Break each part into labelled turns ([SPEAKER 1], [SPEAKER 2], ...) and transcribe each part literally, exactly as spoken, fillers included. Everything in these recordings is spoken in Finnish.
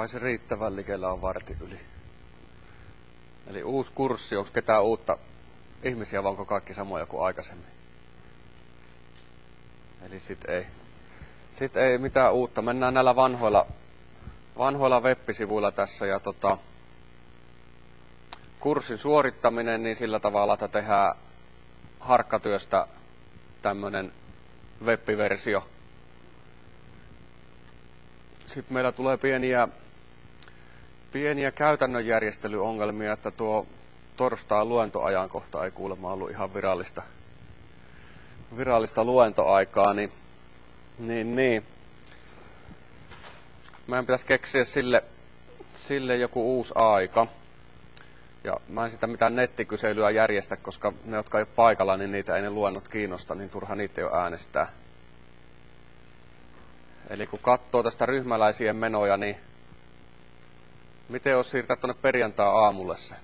[SPEAKER 1] Kai se riittävän likellä on vartin yli. Eli uusi kurssi, onko ketään uutta ihmisiä vai onko kaikki samoja kuin aikaisemmin? Eli sit ei. Sit ei mitään uutta. Mennään näillä vanhoilla, vanhoilla web-sivuilla tässä ja tota, kurssin suorittaminen niin sillä tavalla, että tehdään harkkatyöstä tämmönen web-versio. Sitten meillä tulee pieniä, pieniä käytännön järjestelyongelmia, että tuo torstain luentoajankohta ei kuulemma ollut ihan virallista, virallista luentoaikaa, niin, niin, niin. Meidän pitäisi keksiä sille, sille joku uusi aika. Ja mä en sitä mitään nettikyselyä järjestä, koska ne, jotka ei ole paikalla, niin niitä ei ne luennot kiinnosta, niin turha niitä jo äänestää. Eli kun katsoo tästä ryhmäläisien menoja, niin miten olisi siirtää tuonne perjantai-aamulle se?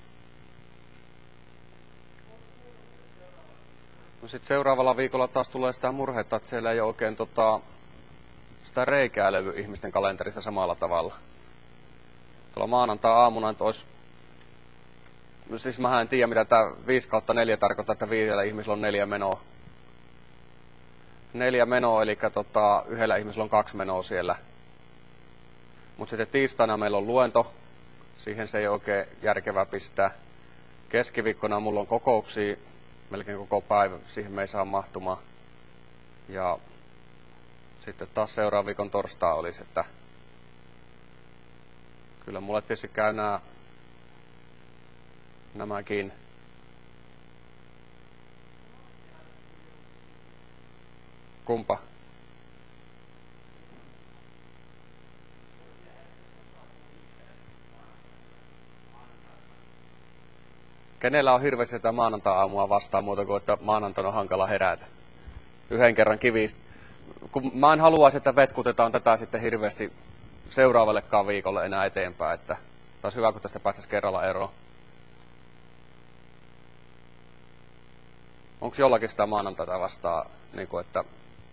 [SPEAKER 1] No sit seuraavalla viikolla taas tulee sitä murhetta, että siellä ei ole oikein tota, sitä reikää levy ihmisten kalenterista samalla tavalla. Tuolla maanantai-aamuna, että olisi... No siis mä en tiedä, mitä tämä viisi kautta neljä tarkoittaa, että viidellä ihmisellä on neljä menoa. Neljä menoa, eli tota, yhdellä ihmisellä on kaksi menoa siellä. Mutta sitten tiistaina meillä on luento. Siihen se ei oikein järkevää pistää. Keskiviikkona mulla on kokouksia melkein koko päivä. Siihen me ei saa mahtumaan. Ja sitten taas seuraavan viikon torstai olisi, että kyllä mulle tietysti käy nämä, nämäkin. Kumpa? Kenellä on hirveästi tätä maanantai-aamua vastaan muuta kuin, että maanantaina on hankala herätä? Yhden kerran kivistä. Kun mä en haluaisi, että vetkutetaan tätä sitten hirveästi seuraavallekaan viikolle enää eteenpäin, että taas hyvä, kun tästä päästäisiin kerralla eroon. Onko jollakin sitä maanantaita vastaan, niin kuin, että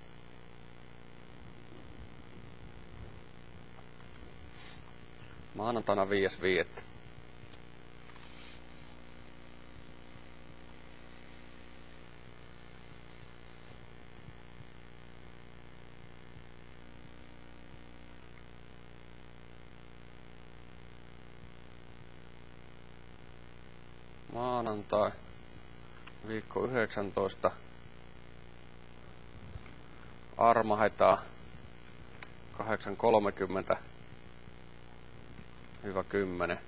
[SPEAKER 1] maanantaina viides viidettä. Maanantai, viikko yhdeksäntoista. Armahetaan kahdeksan kolmekymmentä kymmenen.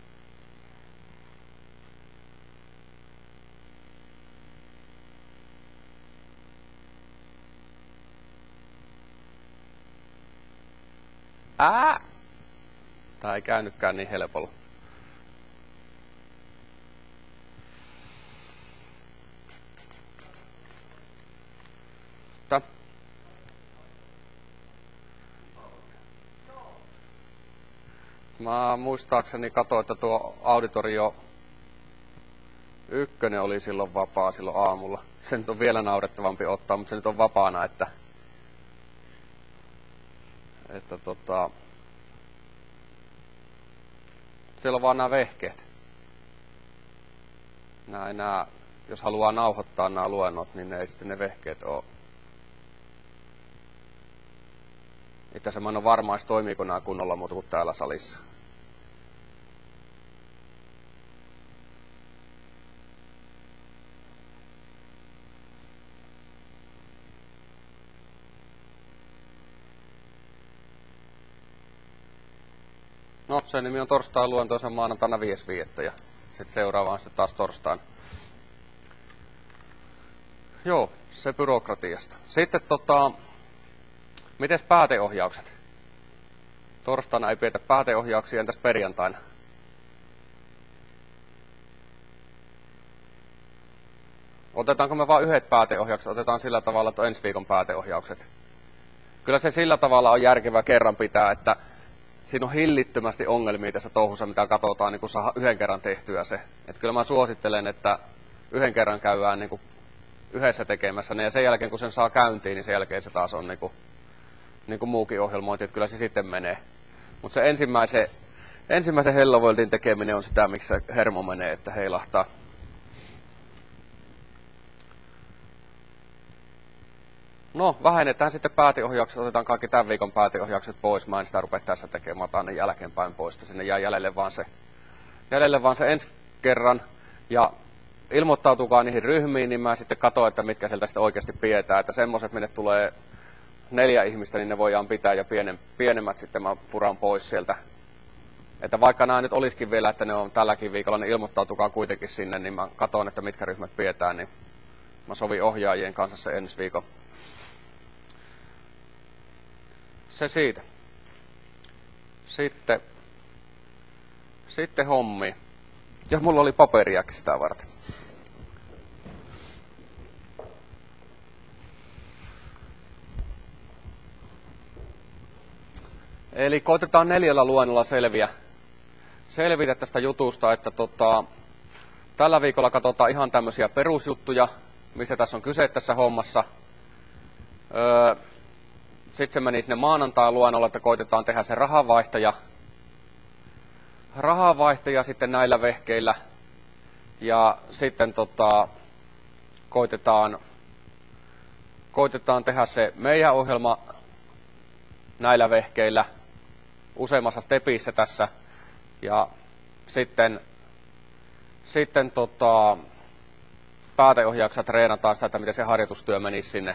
[SPEAKER 1] Ää! Tää ei käynytkään niin helpolla. Tää. Mä muistaakseni katsoin, että tuo auditorio ykkönen oli silloin vapaa silloin aamulla. Se nyt on vielä naurettavampi ottaa, mutta se nyt on vapaana, että, että tota, siellä on vaan nämä vehkeet. Nää ei nää, jos haluaa nauhoittaa nämä luennot, niin ne ei sitten ne vehkeet ole. Itse asiassa mä en ole varma, että toimiiko nämä kunnolla muuta kuin täällä salissa. No, sen nimi on torstain luontoisen maanantaina viides viidettä ja sitten seuraava on sitten taas torstain. Joo, se byrokratiasta. Sitten tota, mites pääteohjaukset? Torstaina ei pidetä pääteohjauksia, entäs perjantaina? Otetaanko me vain yhdet pääteohjaukset? Otetaan sillä tavalla, että on ensi viikon pääteohjaukset. Kyllä se sillä tavalla on järkevä kerran pitää, että siinä on hillittömästi ongelmia tässä touhussa, mitä katsotaan, niin kun saa yhden kerran tehtyä se. Että kyllä mä suosittelen, että yhden kerran käydään niin kuin yhdessä tekemässä ne, ja sen jälkeen kun sen saa käyntiin, niin sen jälkeen se taas on niin kuin, niin kuin muukin ohjelmointi, että kyllä se sitten menee. Mutta se ensimmäisen, ensimmäisen Hello Worldin tekeminen on sitä, miksi se hermo menee, että heilahtaa. No, vähennetään sitten pääteohjaukset, otetaan kaikki tämän viikon pääteohjaukset pois. Mä en sitä rupea tässä tekemään, otan ne jälkeenpäin pois. Sinne jää jäljelle vaan se, jäljelle vaan se ensi kerran. Ja ilmoittautukaa niihin ryhmiin, niin mä sitten katson, että mitkä sieltä sitten oikeasti pidetään. Että semmoset, minne tulee neljä ihmistä, niin ne voidaan pitää ja pienen, pienemmät sitten mä puran pois sieltä. Että vaikka nämä nyt olisikin vielä, että ne on tälläkin viikolla, niin ilmoittautukaa kuitenkin sinne, niin mä katson, että mitkä ryhmät pidetään, niin mä sovin ohjaajien kanssa se ensi viikon. Se siitä. Sitten, sitten hommi. Ja mulla oli paperiakin sitä varten. Eli koitetaan neljällä luennolla selviä, selvitä tästä jutusta, että tota, tällä viikolla katsotaan ihan tämmöisiä perusjuttuja, missä tässä on kyse tässä hommassa. Öö, Sitten se meni sinne maanantain luennolla, että koitetaan tehdä se rahanvaihtaja. Rahanvaihtaja sitten näillä vehkeillä. Ja sitten tota, koitetaan, koitetaan tehdä se meidän ohjelma näillä vehkeillä useammassa stepissä tässä. Ja sitten, sitten tota, pääteohjauksessa treenataan sitä, että miten se harjoitustyö menisi sinne.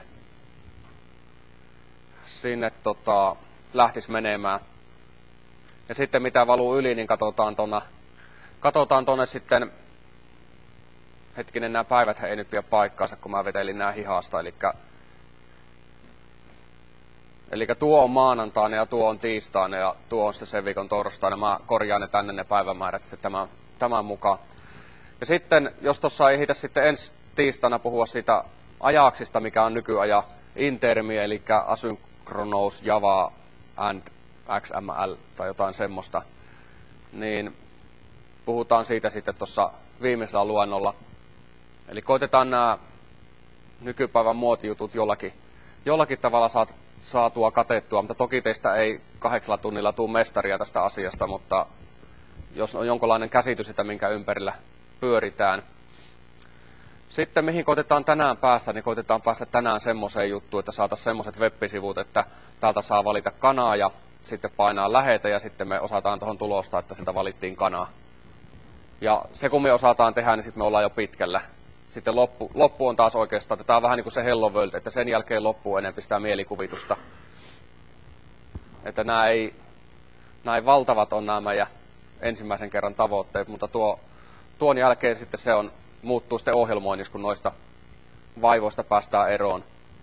[SPEAKER 1] sinne tota, lähtisi menemään. Ja sitten mitä valuu yli, niin katsotaan tonne, katsotaan tonne sitten, hetkinen, nämä päivät ei nyt pidä paikkaansa, kun mä vetelin nää hihasta, eli eli tuo on maanantaina ja tuo on tiistaina ja tuo on sitten sen viikon torstaina. Mä korjaan ne tänne ne päivämäärät sitten tämän, tämän mukaan. Ja sitten, jos tuossa ei hitä sitten ensi tiistaina puhua siitä ajaksista, mikä on nykyaja intermi, eli asynchronous Java and X M L tai jotain semmoista, niin puhutaan siitä sitten tuossa viimeisellä luennolla. Eli koitetaan nämä nykypäivän muotijutut jollakin, jollakin tavalla saat, saatua katettua, mutta toki teistä ei kahdeksalla tunnilla tule mestaria tästä asiasta, mutta jos on jonkinlainen käsitys, että minkä ympärillä pyöritään. Sitten mihin koitetaan tänään päästä, niin koitetaan päästä tänään semmoiseen juttuun, että saataisiin semmoiset web-sivut, että täältä saa valita kanaa ja sitten painaa lähetä ja sitten me osataan tuohon tulosta, että sieltä valittiin kanaa. Ja se kun me osataan tehdä, niin sitten me ollaan jo pitkällä. Sitten loppu, loppu on taas oikeastaan, että tämä on vähän niin kuin se Hello World, että sen jälkeen loppuu enemmän sitä mielikuvitusta. Että nämä ei, nämä ei valtavat on nämä meidän ensimmäisen kerran tavoitteet, mutta tuo, tuon jälkeen sitten se on, muuttuu sitten ohjelmoinnissa, kun noista vaivoista päästään eroon.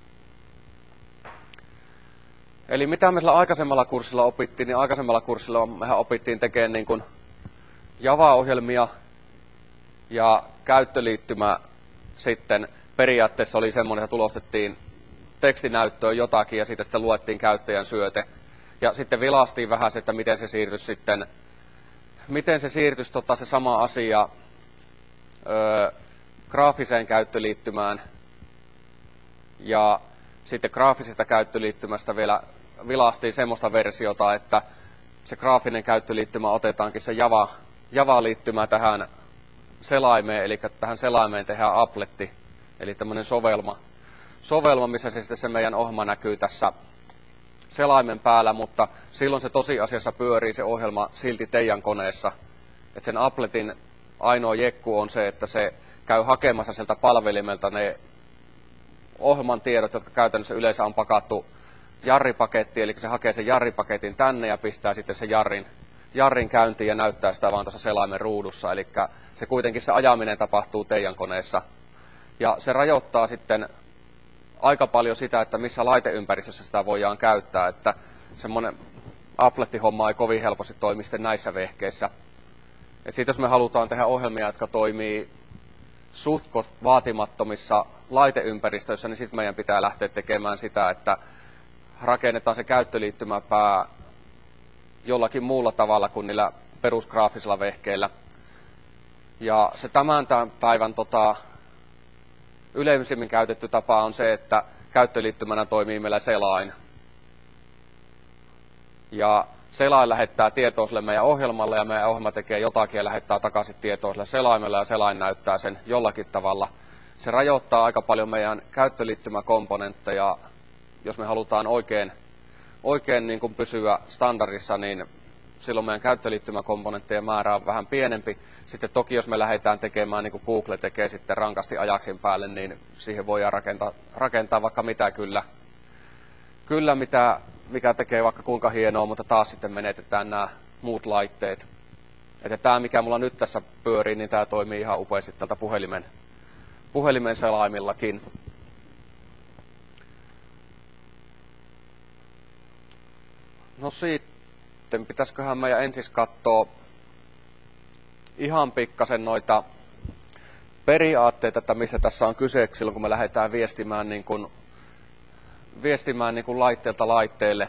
[SPEAKER 1] Eli mitä me sillä aikaisemmalla kurssilla opittiin, niin aikaisemmalla kurssilla mehän opittiin tekemään niin kuin Java-ohjelmia ja käyttöliittymä sitten periaatteessa oli semmoinen, että tulostettiin tekstinäyttöön jotakin ja siitä sitten luettiin käyttäjän syöte. Ja sitten vilastiin vähän se, että miten se siirtyisi sitten, miten se siirtyisi tota, se sama asia öö, graafiseen käyttöliittymään. Ja sitten graafisesta käyttöliittymästä vielä vilastiin semmoista versiota, että se graafinen käyttöliittymä otetaankin se Java, Java-liittymä tähän selaimeen, eli tähän selaimeen tehdään appletti, eli tämmöinen sovelma, sovelma, missä se sitten se meidän ohjelma näkyy tässä selaimen päällä, mutta silloin se tosiasiassa pyörii se ohjelma silti teidän koneessa. Et sen appletin ainoa jekku on se, että se käy hakemassa sieltä palvelimelta ne ohjelman tiedot, jotka käytännössä yleensä on pakattu jarripakettiin, eli se hakee sen jarripaketin tänne ja pistää sitten sen jarrin, jarrin käyntiin ja näyttää sitä vaan tuossa selaimen ruudussa, eli se kuitenkin se ajaminen tapahtuu teidän koneessa. Ja se rajoittaa sitten aika paljon sitä, että missä laiteympäristössä sitä voidaan käyttää, että semmoinen applettihomma ei kovin helposti toimi sitten näissä vehkeissä. Et sit jos me halutaan tehdä ohjelmia, jotka toimii suhtkot vaatimattomissa laiteympäristöissä, niin sitten meidän pitää lähteä tekemään sitä, että rakennetaan se käyttöliittymäpää jollakin muulla tavalla kuin niillä perusgraafisilla vehkeillä. Ja se tämän, tämän päivän tota, yleisimmin käytetty tapa on se, että käyttöliittymänä toimii meillä selain. Ja selain lähettää tietoa sille meidän ohjelmalle ja meidän ohjelma tekee jotakin ja lähettää takaisin tietoa sille selaimelle ja selain näyttää sen jollakin tavalla. Se rajoittaa aika paljon meidän käyttöliittymäkomponentteja. Jos me halutaan oikein, oikein niin kuin pysyä standardissa, niin silloin meidän käyttöliittymäkomponenttejen määrä on vähän pienempi. Sitten toki jos me lähdetään tekemään niin kuin Google tekee sitten rankasti ajaksin päälle, niin siihen voidaan rakentaa, rakentaa vaikka mitä kyllä. Kyllä mitä, mikä tekee vaikka kuinka hienoa, mutta taas sitten menetetään nämä muut laitteet. Että tämä mikä mulla nyt tässä pyörii, niin tämä toimii ihan upeasti tältä puhelimen, puhelimen selaimillakin. No sitten pitäisiköhän meidän ensis katsoa ihan pikkasen noita periaatteita, että mistä tässä on kyse silloin, kun me lähdetään viestimään, niin kuin, viestimään niin kuin laitteelta laitteelle.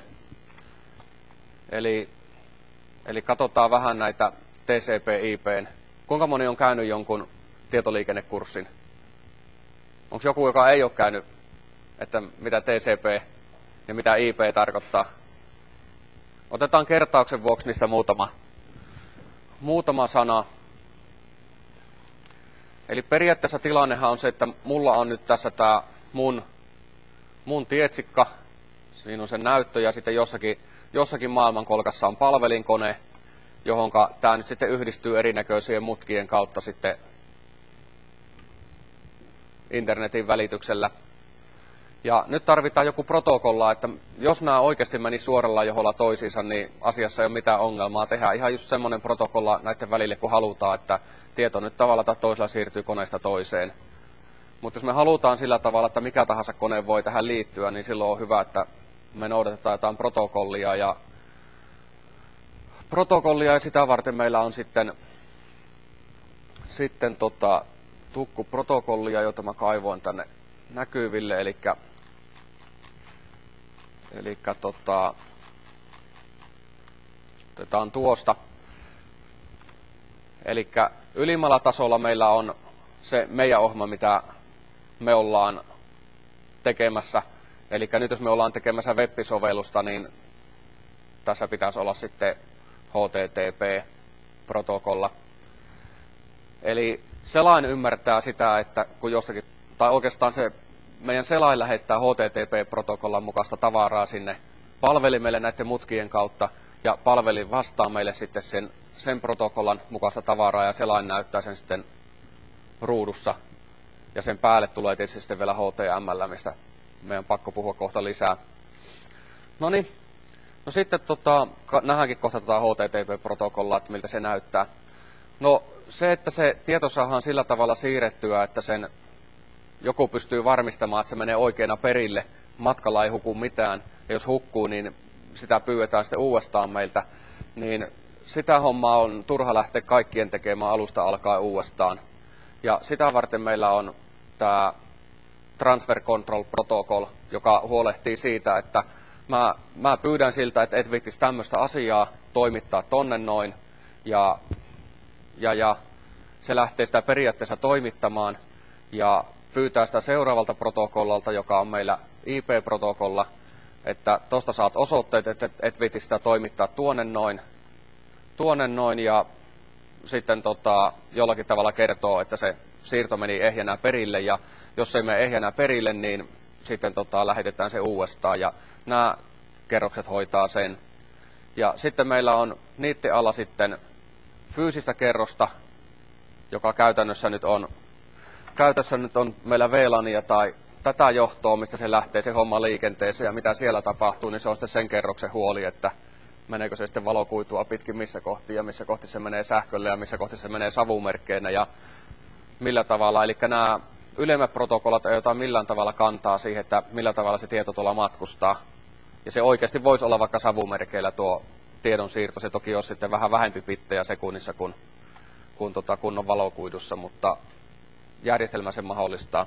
[SPEAKER 1] Eli, eli katsotaan vähän näitä T C P/I P:n. Kuinka moni on käynyt jonkun tietoliikennekurssin? Onko joku, joka ei ole käynyt, että mitä T C P ja mitä I P tarkoittaa? Otetaan kertauksen vuoksi niistä muutama, muutama sana. Eli periaatteessa tilannehan on se, että mulla on nyt tässä tää mun, mun tietsikka. Siinä on sen näyttö ja sitten jossakin, jossakin maailmankolkassa on palvelinkone, johonka tää nyt sitten yhdistyy erinäköisien mutkien kautta sitten internetin välityksellä. Ja nyt tarvitaan joku protokolla, että jos nämä oikeasti menisi suoralla joholla toisiinsa, niin asiassa ei ole mitään ongelmaa. Tehdään ihan just semmoinen protokolla näiden välille, kun halutaan, että tieto nyt tavalla tai toisella siirtyy koneesta toiseen. Mutta jos me halutaan sillä tavalla, että mikä tahansa kone voi tähän liittyä, niin silloin on hyvä, että me noudatetaan jotain protokollia. Ja, protokollia ja sitä varten meillä on sitten, sitten tota, tukkuprotokollia, jota mä kaivoin tänne näkyville, eli Eli tota, otetaan tuosta. Eli ylimmällä tasolla meillä on se meidän ohjelma, mitä me ollaan tekemässä. Eli nyt jos me ollaan tekemässä web-sovellusta, niin tässä pitäisi olla sitten H T T P-protokolla. Eli selain ymmärtää sitä, että kun jostakin, tai oikeastaan se meidän selain lähettää H T T P-protokollan mukaista tavaraa sinne palvelimelle näiden mutkien kautta, ja palvelin vastaa meille sitten sen, sen protokollan mukaista tavaraa, ja selain näyttää sen sitten ruudussa. Ja sen päälle tulee tietysti sitten vielä H T M L, mistä meidän on pakko puhua kohta lisää. Noniin, no sitten tota, nähdäänkin kohta tota H T T P-protokollaa, että miltä se näyttää. No se, että se tieto saadaan sillä tavalla siirrettyä, että sen joku pystyy varmistamaan, että se menee oikeana perille, matkalla ei huku mitään, ja jos hukkuu, niin sitä pyydetään sitten uudestaan meiltä, niin sitä hommaa on turha lähteä kaikkien tekemään alusta alkaen uudestaan. Ja sitä varten meillä on tämä Transfer Control Protocol, joka huolehtii siitä, että mä, mä pyydän siltä, että et viittisi tämmöistä asiaa toimittaa tonne noin, ja, ja, ja se lähtee sitä periaatteessa toimittamaan, ja pyytää sitä seuraavalta protokollalta, joka on meillä I P-protokolla, että tosta saat osoitteet, että et viitti sitä toimittaa tuonne noin, tuonne noin ja sitten tota, jollakin tavalla kertoo, että se siirto meni ehjänä perille, ja jos ei mene ehjänä perille, niin sitten tota, lähetetään se uudestaan, ja nämä kerrokset hoitaa sen. Ja sitten meillä on niiden alla sitten fyysistä kerrosta, joka käytännössä nyt on Käytössä nyt on meillä V LANia tai tätä johtoa, mistä se lähtee se homma liikenteeseen, ja mitä siellä tapahtuu, niin se on sitten sen kerroksen huoli, että meneekö se sitten valokuitua pitkin missä kohti, ja missä kohti se menee sähkölle, ja missä kohti se menee savumerkkeinä, ja millä tavalla. Eli nämä ylemmät protokollat ei ota millään tavalla kantaa siihen, että millä tavalla se tieto tuolla matkustaa. Ja se oikeasti voisi olla vaikka savumerkeillä tuo tiedon siirto. Se toki on sitten vähän vähempi bittejä sekunnissa kuin, kuin tota kunnon valokuidussa, mutta järjestelmä sen mahdollistaa.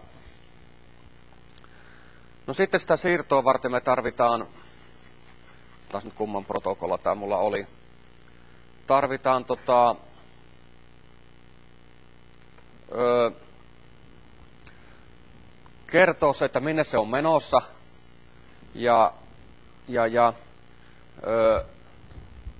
[SPEAKER 1] No sitten sitä siirtoa varten me tarvitaan, taas nyt kumman protokolla tämä mulla oli, tarvitaan tota, öö, kertoo se, että minne se on menossa, ja, ja, ja öö,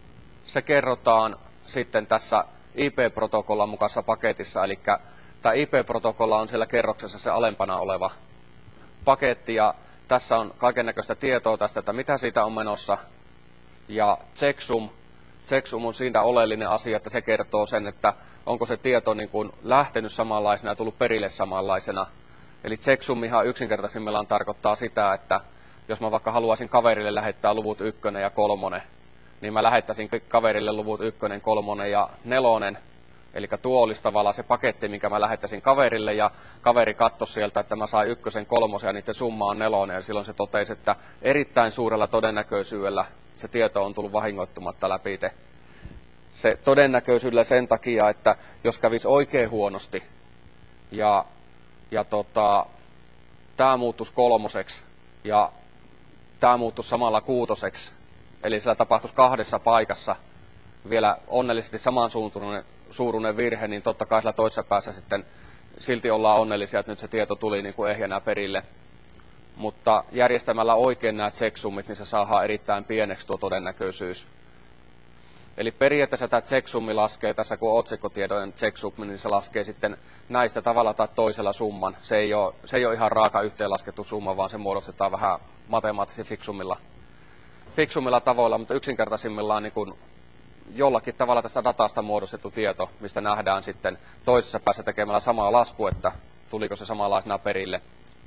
[SPEAKER 1] se kerrotaan sitten tässä I P-protokollan mukaisessa paketissa, eli tämä I P-protokolla on siellä kerroksessa se alempana oleva paketti, ja tässä on kaikennäköistä tietoa tästä, että mitä siitä on menossa, ja checksum, checksum on siinä oleellinen asia, että se kertoo sen, että onko se tieto niin kuin lähtenyt samanlaisena ja tullut perille samanlaisena. Eli checksum ihan yksinkertaisimmillaan tarkoittaa sitä, että jos mä vaikka haluaisin kaverille lähettää luvut ykkönen ja kolmonen, niin mä lähettäisin kaverille luvut ykkönen, kolmonen ja nelonen. Eli tuo olisi tavallaan se paketti, minkä mä lähettäisin kaverille, ja kaveri katsoi sieltä, että mä sain ykkösen, kolmosen ja niiden summa on nelonen, ja silloin se totesi, että erittäin suurella todennäköisyydellä se tieto on tullut vahingoittumatta läpi. Se todennäköisyydellä sen takia, että jos kävisi oikein huonosti, ja, ja tota, tämä muuttuisi kolmoseksi, ja tämä muuttuisi samalla kuutoseksi, eli sillä tapahtuisi kahdessa paikassa vielä onnellisesti saman suuruinen, suuruinen virhe, niin totta kai sillä toisessa päässä sitten silti ollaan onnellisia, että nyt se tieto tuli niin kuin ehjänä perille. Mutta järjestämällä oikein nämä checksummit, niin se saadaan erittäin pieneksi tuo todennäköisyys. Eli periaatteessa tämä checksummi laskee, tässä kun on otsikkotiedojen checksummi, niin se laskee sitten näistä tavalla tai toisella summan. Se ei ole, se ei ole ihan raaka yhteenlaskettu summa, vaan se muodostetaan vähän matemaattisesti fiksummilla, fiksummilla tavoilla, mutta yksinkertaisimmillaan niin kuin jollakin tavalla tästä datasta muodostettu tieto, mistä nähdään sitten toisessa päässä tekemällä samaa lasku, että tuliko se samanlaisena perille.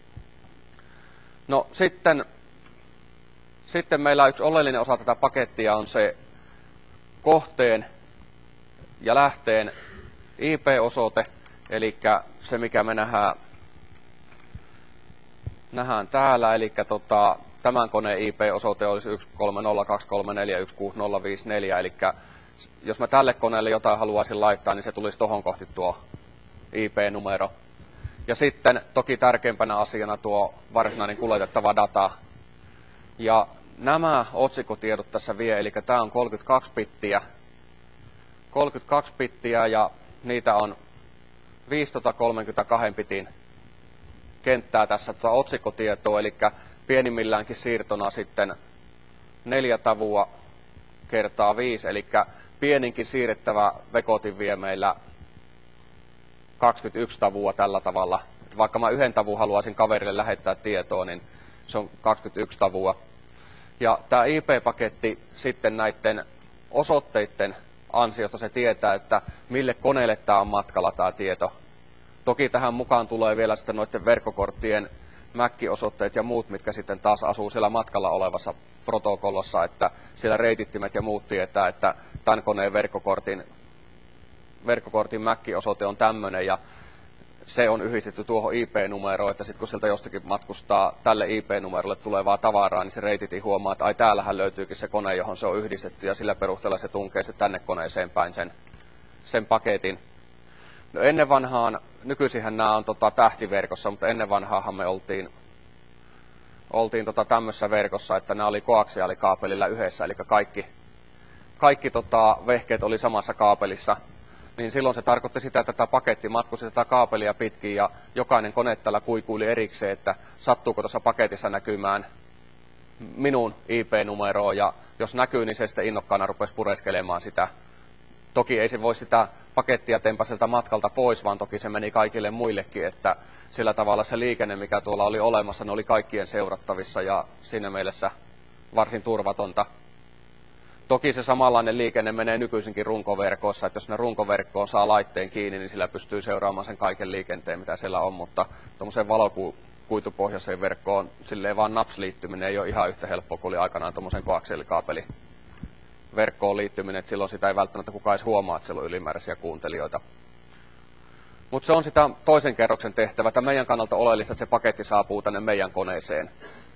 [SPEAKER 1] No sitten, sitten meillä yksi oleellinen osa tätä pakettia on se kohteen ja lähteen I P-osoite, eli se mikä me nähdään, nähdään täällä, eli tota, tämän koneen I P-osoite olisi yksi kolme nolla kaksi kolme neljä yksi kuusi nolla viisi neljä, eli jos mä tälle koneelle jotain haluaisin laittaa, niin se tulisi tohon kohti tuo I P-numero. Ja sitten toki tärkeimpänä asiana tuo varsinainen kuljetettava data. Ja nämä otsikotiedot tässä vie, eli tämä on kolmekymmentäkaksi bittiä. kolmekymmentäkaksi bittiä ja niitä on viisisataakolmekymmentäkaksi bitin kenttää tässä tuota otsikkotietoa, eli pienimmilläänkin siirtona sitten neljä tavua kertaa viisi, eli pieninkin siirrettävä vekotin vie meillä kaksikymmentäyksi tavua tällä tavalla. Että vaikka mä yhden tavun haluaisin kaverille lähettää tietoa, niin se on kaksikymmentäyksi tavua. Ja tämä I P-paketti sitten näiden osoitteiden ansiosta se tietää, että mille koneelle tämä on matkalla tämä tieto. Toki tähän mukaan tulee vielä sitten noiden verkkokorttien M A C-osoitteet ja muut, mitkä sitten taas asuu siellä matkalla olevassa protokollassa, että siellä reitittimet ja muut tietää, että tämän koneen verkkokortin, verkkokortin M A C-osoite on tämmöinen ja se on yhdistetty tuohon I P-numeroon, että sitten kun sieltä jostakin matkustaa tälle I P-numerolle tulevaa tavaraa, niin se reititin huomaa, että ai täällähän löytyykin se kone, johon se on yhdistetty ja sillä perusteella se tunkee se tänne koneeseen päin sen, sen paketin. No ennen vanhaan, nykyisinhän nämä on tota tähtiverkossa, mutta ennen vanhaahan me oltiin, oltiin tota tämmöisessä verkossa, että nämä oli koaksiaalikaapelilla yhdessä, eli kaikki, kaikki tota vehkeet oli samassa kaapelissa. Niin silloin se tarkoitti sitä, että tämä paketti matkusti tätä kaapelia pitkin ja jokainen kone tällä kuikuili erikseen, että sattuuko tuossa paketissa näkymään minun I P-numeroa ja jos näkyy, niin se sitten innokkaana rupesi pureskelemaan sitä. Toki ei se voi sitä pakettia tempaselta matkalta pois, vaan toki se meni kaikille muillekin, että sillä tavalla se liikenne, mikä tuolla oli olemassa, ne oli kaikkien seurattavissa ja siinä mielessä varsin turvatonta. Toki se samanlainen liikenne menee nykyisinkin runkoverkoissa, että jos ne runkoverkkoon saa laitteen kiinni, niin sillä pystyy seuraamaan sen kaiken liikenteen, mitä siellä on, mutta tuommoiseen valokuitupohjaiseen verkkoon silleen vaan naps-liittyminen ei ole ihan yhtä helppoa kuin oli aikanaan tuommoisen koaksiaalikaapelin verkkoon liittyminen, että silloin sitä ei välttämättä kukaan edes huomaa, että siellä on ylimääräisiä kuuntelijoita. Mutta se on sitä toisen kerroksen tehtävä, että meidän kannalta oleellista, että se paketti saapuu tänne meidän koneeseen.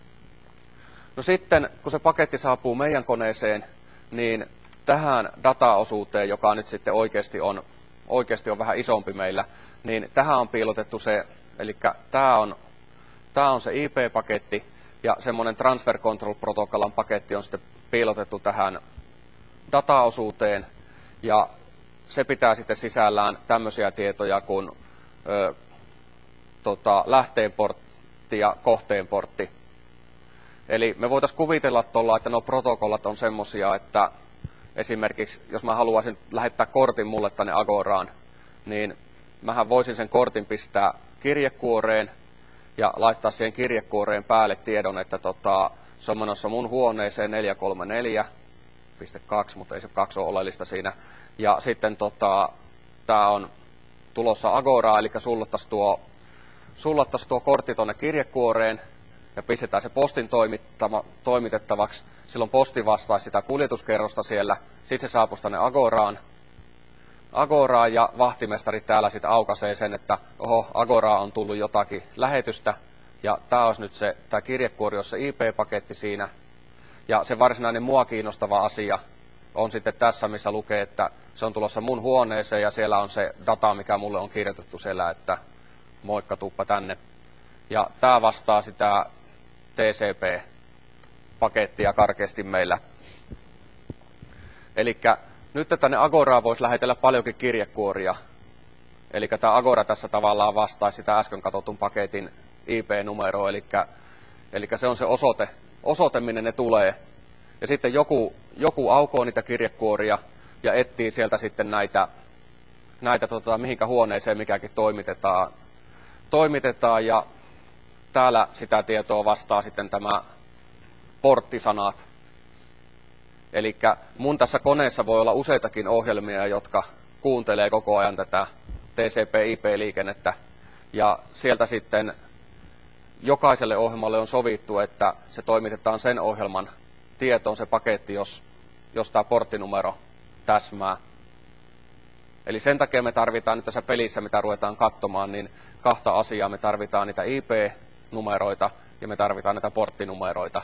[SPEAKER 1] No sitten, kun se paketti saapuu meidän koneeseen, niin tähän dataosuuteen, joka nyt sitten oikeasti on, oikeasti on vähän isompi meillä, niin tähän on piilotettu se, eli tämä on, tämä on se I P-paketti, ja semmoinen Transfer Control Protocollan paketti on sitten piilotettu tähän dataosuuteen, ja se pitää sitten sisällään tämmöisiä tietoja kuin ö, tota, lähteenportti ja kohteenportti. Eli me voitaisiin kuvitella tuolla, että nuo protokollat on semmosia, että esimerkiksi jos mä haluaisin lähettää kortin mulle tänne Agoraan, niin mähän voisin sen kortin pistää kirjekuoreen ja laittaa siihen kirjekuoreen päälle tiedon, että tota, se on menossa mun huoneeseen neljä kolme neljä piste kaksi, mutta ei se kaksi ole oleellista siinä. Ja sitten tota, tää on tulossa Agoraan, eli sullottais tuo, sullattais tuo kortti tonne kirjekuoreen ja pistetään se postin toimitettavaksi. Silloin posti vastaa sitä kuljetuskerrosta siellä, sitten se saapuu tänne Agoraan. Agoraan ja vahtimestari täällä sitten aukaisee sen, että oho, Agoraan on tullut jotakin lähetystä. Ja tää olisi nyt se, tää kirjekuori on se I P-paketti siinä. Ja se varsinainen mua kiinnostava asia on sitten tässä, missä lukee, että se on tulossa mun huoneeseen ja siellä on se data, mikä mulle on kirjoitettu siellä, että moikka, tuppa tänne. Ja tää vastaa sitä T C P-pakettia karkeasti meillä. Elikkä nyt tänne Agoraan voisi lähetellä paljonkin kirjekuoria. Eli tämä Agora tässä tavallaan vastaa sitä äsken katsotun paketin I P-numeroa, eli, eli se on se osoite, osoite, minne ne tulee. Ja sitten joku, joku aukoo niitä kirjekuoria ja etsii sieltä sitten näitä, näitä tota, mihinkä huoneeseen mikäkin toimitetaan. toimitetaan. Ja täällä sitä tietoa vastaa sitten tämä porttisanat. Eli mun tässä koneessa voi olla useitakin ohjelmia, jotka kuuntelee koko ajan tätä T C P/I P-liikennettä. Ja sieltä sitten jokaiselle ohjelmalle on sovittu, että se toimitetaan sen ohjelman tietoon se paketti, jos, jos tämä porttinumero täsmää. Eli sen takia me tarvitaan nyt tässä pelissä, mitä ruvetaan katsomaan, niin kahta asiaa. Me tarvitaan niitä I P-numeroita ja me tarvitaan näitä porttinumeroita.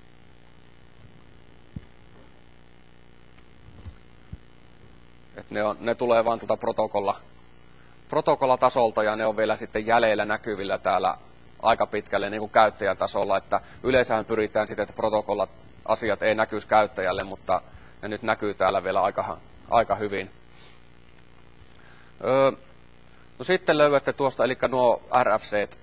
[SPEAKER 1] Et ne, on, ne tulee vaan tuolta protokolla, protokollatasolta ja ne on vielä sitten jäljellä näkyvillä täällä aika pitkälle niin kuin käyttäjän tasolla. Että yleensähän pyritään sitten, että protokollat asiat ei näkyisi käyttäjälle, mutta ne nyt näkyy täällä vielä aika, aika hyvin. Öö, no sitten löydätte tuosta, eli nuo R F C:t,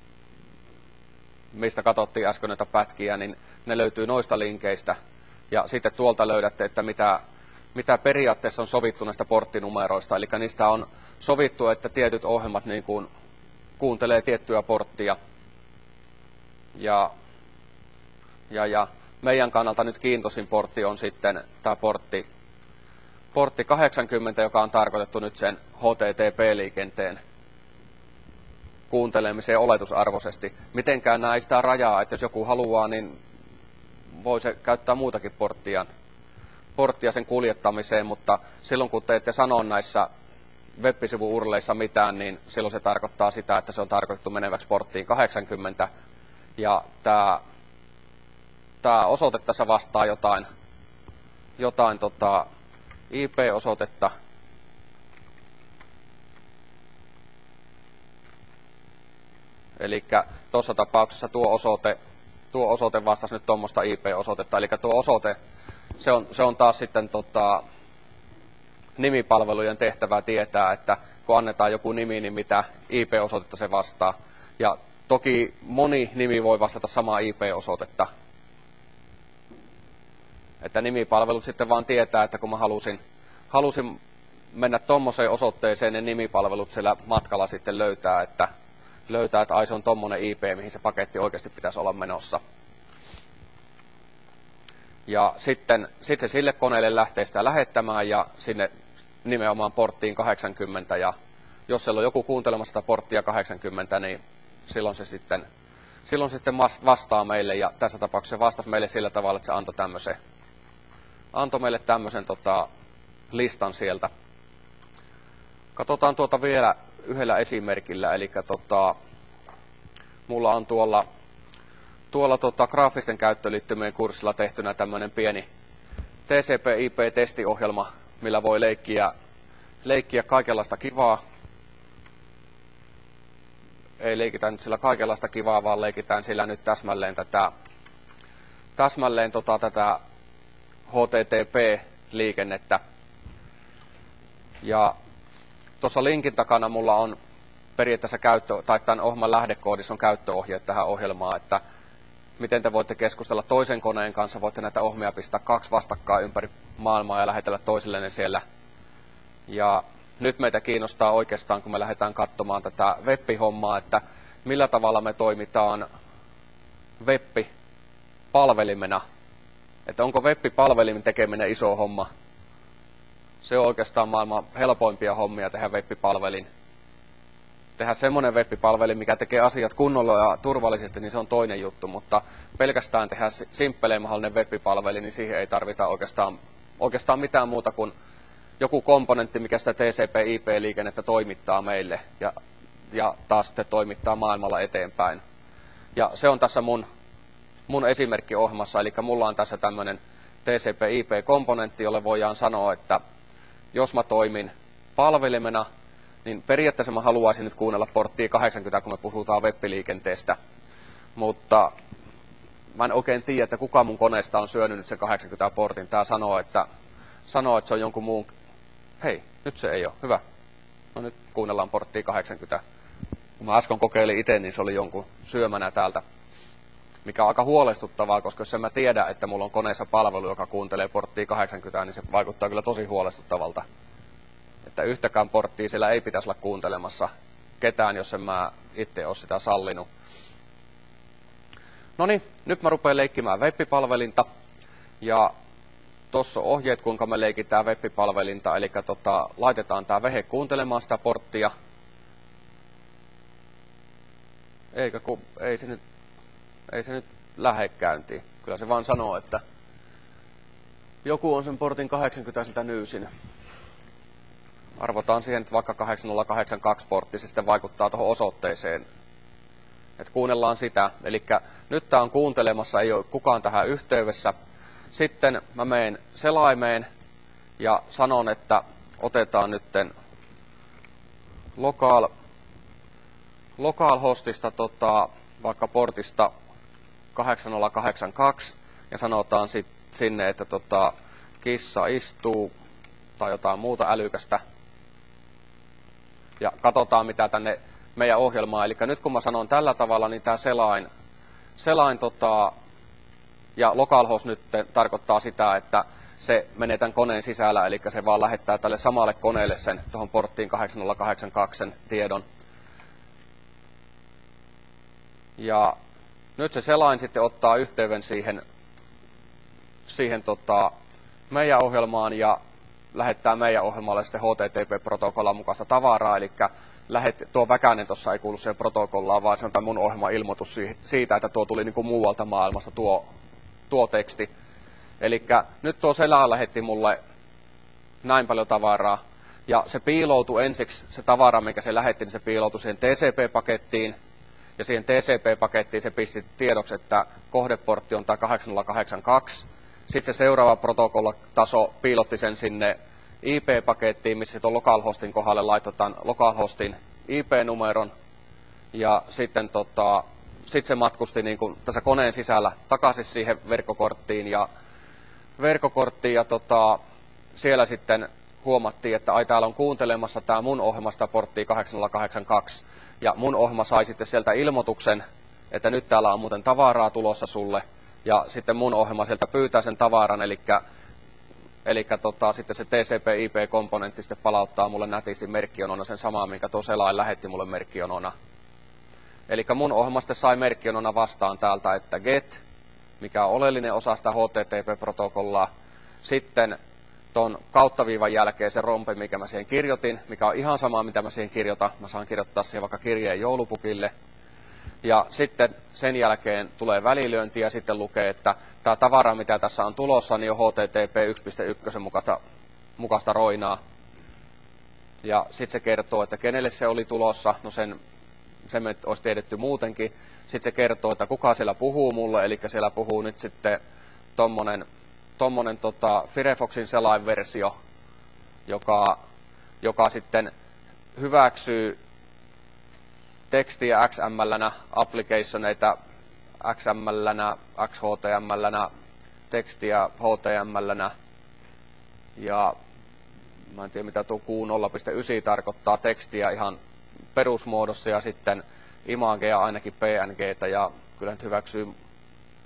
[SPEAKER 1] mistä katsottiin äsken näitä pätkiä, niin ne löytyy noista linkeistä. Ja sitten tuolta löydätte, että mitä, mitä periaatteessa on sovittu näistä porttinumeroista. Eli niistä on sovittu, että tietyt ohjelmat niin kuin kuuntelee tiettyä porttia. Ja, ja, ja meidän kannalta nyt kiintoisin portti on sitten tämä portti, portti kahdeksankymmentä, joka on tarkoitettu nyt sen H T T P-liikenteen kuuntelemiseen oletusarvoisesti. Mitenkään näin sitä rajaa, että jos joku haluaa, niin voi se käyttää muutakin porttia, porttia sen kuljettamiseen, mutta silloin kun te ette sano näissä web-sivu-urleissa mitään, niin silloin se tarkoittaa sitä, että se on tarkoitettu meneväksi porttiin kahdeksankymmentä. Ja tämä, tämä osoite tässä vastaa jotain, jotain tota I P-osoitetta. Eli tuossa tapauksessa tuo osoite, tuo osoite vastasi nyt tuommoista I P-osoitetta. Eli tuo osoite, se on, se on taas sitten tota, nimipalvelujen tehtävää tietää, että kun annetaan joku nimi, niin mitä I P-osoitetta se vastaa. Ja toki moni nimi voi vastata samaa I P-osoitetta. Että nimipalvelut sitten vaan tietää, että kun mä halusin, halusin mennä tommoseen osoitteeseen, niin nimipalvelut siellä matkalla sitten löytää, että, löytää, että ai se on tommonen I P, mihin se paketti oikeasti pitäisi olla menossa. Ja sitten sit se sille koneelle lähtee sitä lähettämään ja sinne nimenomaan porttiin kahdeksankymmentä. Ja jos siellä on joku kuuntelemassa sitä porttia kahdeksankymmentä, niin silloin se sitten, silloin sitten vastaa meille. Ja tässä tapauksessa se vastasi meille sillä tavalla, että se antoi tämmöisen, antoi meille tämmöisen tota, listan sieltä. Katsotaan tuota vielä yhdellä esimerkillä. Eli tota, mulla on tuolla Tuolla tota, graafisten käyttöliittymien kurssilla tehtynä tämmöinen pieni T C P/I P-testiohjelma, millä voi leikkiä, leikkiä kaikenlaista kivaa. Ei leikitä nyt sillä kaikenlaista kivaa, vaan leikitään sillä nyt täsmälleen tätä, täsmälleen tota, tätä H T T P-liikennettä. Ja tuossa linkin takana mulla on periaatteessa käyttö, tai tämän ohjelman lähdekoodissa on käyttöohjeet tähän ohjelmaan, että miten te voitte keskustella toisen koneen kanssa, voitte näitä ohjelmia pistää kaksi vastakkain ympäri maailmaa ja lähetellä toisillenne siellä. Ja nyt meitä kiinnostaa oikeastaan, kun me lähdetään katsomaan tätä web-hommaa, että millä tavalla me toimitaan web-palvelimena. Että onko web-palvelimen tekeminen iso homma. Se on oikeastaan maailman helpoimpia hommia tehdä web-palvelin. Tehdä semmoinen web-palveli, mikä tekee asiat kunnolla ja turvallisesti, niin se on toinen juttu, mutta pelkästään tehdä simppeleen mahdollinen web-palveli, niin siihen ei tarvita oikeastaan, oikeastaan mitään muuta kuin joku komponentti, mikä sitä T C P I P-liikennettä toimittaa meille ja, ja taas sitten toimittaa maailmalla eteenpäin. Ja se on tässä mun, mun esimerkkiohjelmassa, eli mulla on tässä tämmöinen T C P I P-komponentti, jolle voidaan sanoa, että jos mä toimin palvelimena, niin periaatteessa mä haluaisin nyt kuunnella porttia kahdeksankymmentä, kun me puhutaan web-liikenteestä. Mutta mä en oikein tiedä, että kuka mun koneesta on syönyt nyt sen kahdeksankymmentä portin. Tää sanoo, että, sanoo, että se on jonkun muun. Hei, nyt se ei ole. Hyvä. No nyt kuunnellaan porttia kahdeksankymmentä. Kun mä äsken kokeilin itse, niin se oli jonkun syömänä täältä. Mikä on aika huolestuttavaa, koska jos en mä tiedä, että mulla on koneessa palvelu, joka kuuntelee porttia kahdeksankymmentä, niin se vaikuttaa kyllä tosi huolestuttavalta. Että yhtäkään porttia siellä ei pitäisi olla kuuntelemassa ketään, jos en mä itse ole sitä sallinut. Noniin, nyt mä rupean leikkimään web-palvelinta. Ja tossa on ohjeet, kuinka me leikitään web-palvelinta. Eli tota, laitetaan tää vehe kuuntelemaan sitä porttia. Eikä kun, ei se nyt, ei se nyt lähde käyntiin. Kyllä se vaan sanoo, että joku on sen portin kahdeksankymmentä siltä nyysin. Arvotaan siihen nyt vaikka kahdeksankymmentä kahdeksankymmentäkaksi portti, se sitten vaikuttaa tuohon osoitteeseen. Et kuunnellaan sitä. Eli nyt tää on kuuntelemassa, ei ole kukaan tähän yhteydessä. Sitten mä menen selaimeen ja sanon, että otetaan nytten local, localhostista tota, vaikka portista kahdeksankymmentä kahdeksankymmentäkaksi ja sanotaan sit sinne, että tota, kissa istuu tai jotain muuta älykästä. Ja katsotaan mitä tänne meidän ohjelmaan. Eli nyt kun mä sanon tällä tavalla, niin tää selain, selain tota, ja localhost nyt tarkoittaa sitä, että se menee tämän koneen sisällä, eli se vaan lähettää tälle samalle koneelle sen tuohon porttiin kahdeksankymmentä kahdeksankymmentäkaksi sen tiedon. Ja nyt se selain sitten ottaa yhteyden siihen, siihen tota, meidän ohjelmaan ja lähettää meidän ohjelmalle sitten H T T P-protokollan mukaista tavaraa, eli lähet, tuo väkäinen tuossa ei kuulu siihen protokollaan, vaan se on tämä mun ohjelman ilmoitus siitä, että tuo tuli niin kuin muualta maailmasta tuo, tuo teksti. Eli nyt tuo selä lähetti mulle näin paljon tavaraa, ja se piiloutui ensiksi, se tavara, minkä se lähetti, niin se piiloutui siihen T C P-pakettiin, ja siihen T C P-pakettiin se pisti tiedoksi, että kohdeportti on tämä kahdeksankymmentä kahdeksankymmentäkaksi. Sitten se seuraava protokollataso piilotti sen sinne I P-pakettiin, missä tuon localhostin kohdalle laitetaan localhostin I P-numeron. Ja sitten tota, sit se matkusti niin kuin tässä koneen sisällä takaisin siihen verkkokorttiin. Ja, verkkokorttiin ja tota, siellä sitten huomattiin, että ai täällä on kuuntelemassa tämä mun ohjelmasta porttia kahdeksankymmentä kahdeksankymmentäkaksi. Ja mun ohjelma sai sitten sieltä ilmoituksen, että nyt täällä on muuten tavaraa tulossa sulle. Ja sitten mun ohjelma sieltä pyytää sen tavaran, eli, eli tota, sitten se T C P I P-komponentti sitten palauttaa mulle nätisti merkkionona sen samaa, minkä tuo selain lähetti mulle merkkionona. Eli mun ohjelma sitten sai merkkionona vastaan täältä, että get, mikä on oleellinen osa sitä H T T P-protokollaa. Sitten ton kauttaviivan jälkeen se rompe, mikä mä siihen kirjoitin, mikä on ihan sama, mitä mä siihen kirjoitan. Mä saan kirjoittaa siihen vaikka kirjeen joulupukille. Ja sitten sen jälkeen tulee välilyönti ja sitten lukee, että tämä tavara, mitä tässä on tulossa, niin on H T T P yksi piste yksi mukaista, mukaista roinaa. Ja sitten se kertoo, että kenelle se oli tulossa. No sen, sen me olisi tiedetty muutenkin. Sitten se kertoo, että kuka siellä puhuu mulle. Eli siellä puhuu nyt sitten tommonen, tommonen tota Firefoxin selainversio, joka, joka sitten hyväksyy tekstiä X M L:nä, applicationeita X M L:nä, X H T M L:nä, tekstiä H T M L:nä. Ja mä en tiedä mitä tuo Q nolla piste yhdeksän tarkoittaa, tekstiä ihan perusmuodossa ja sitten imagea ainakin P N G:tä ja kyllä nyt hyväksyy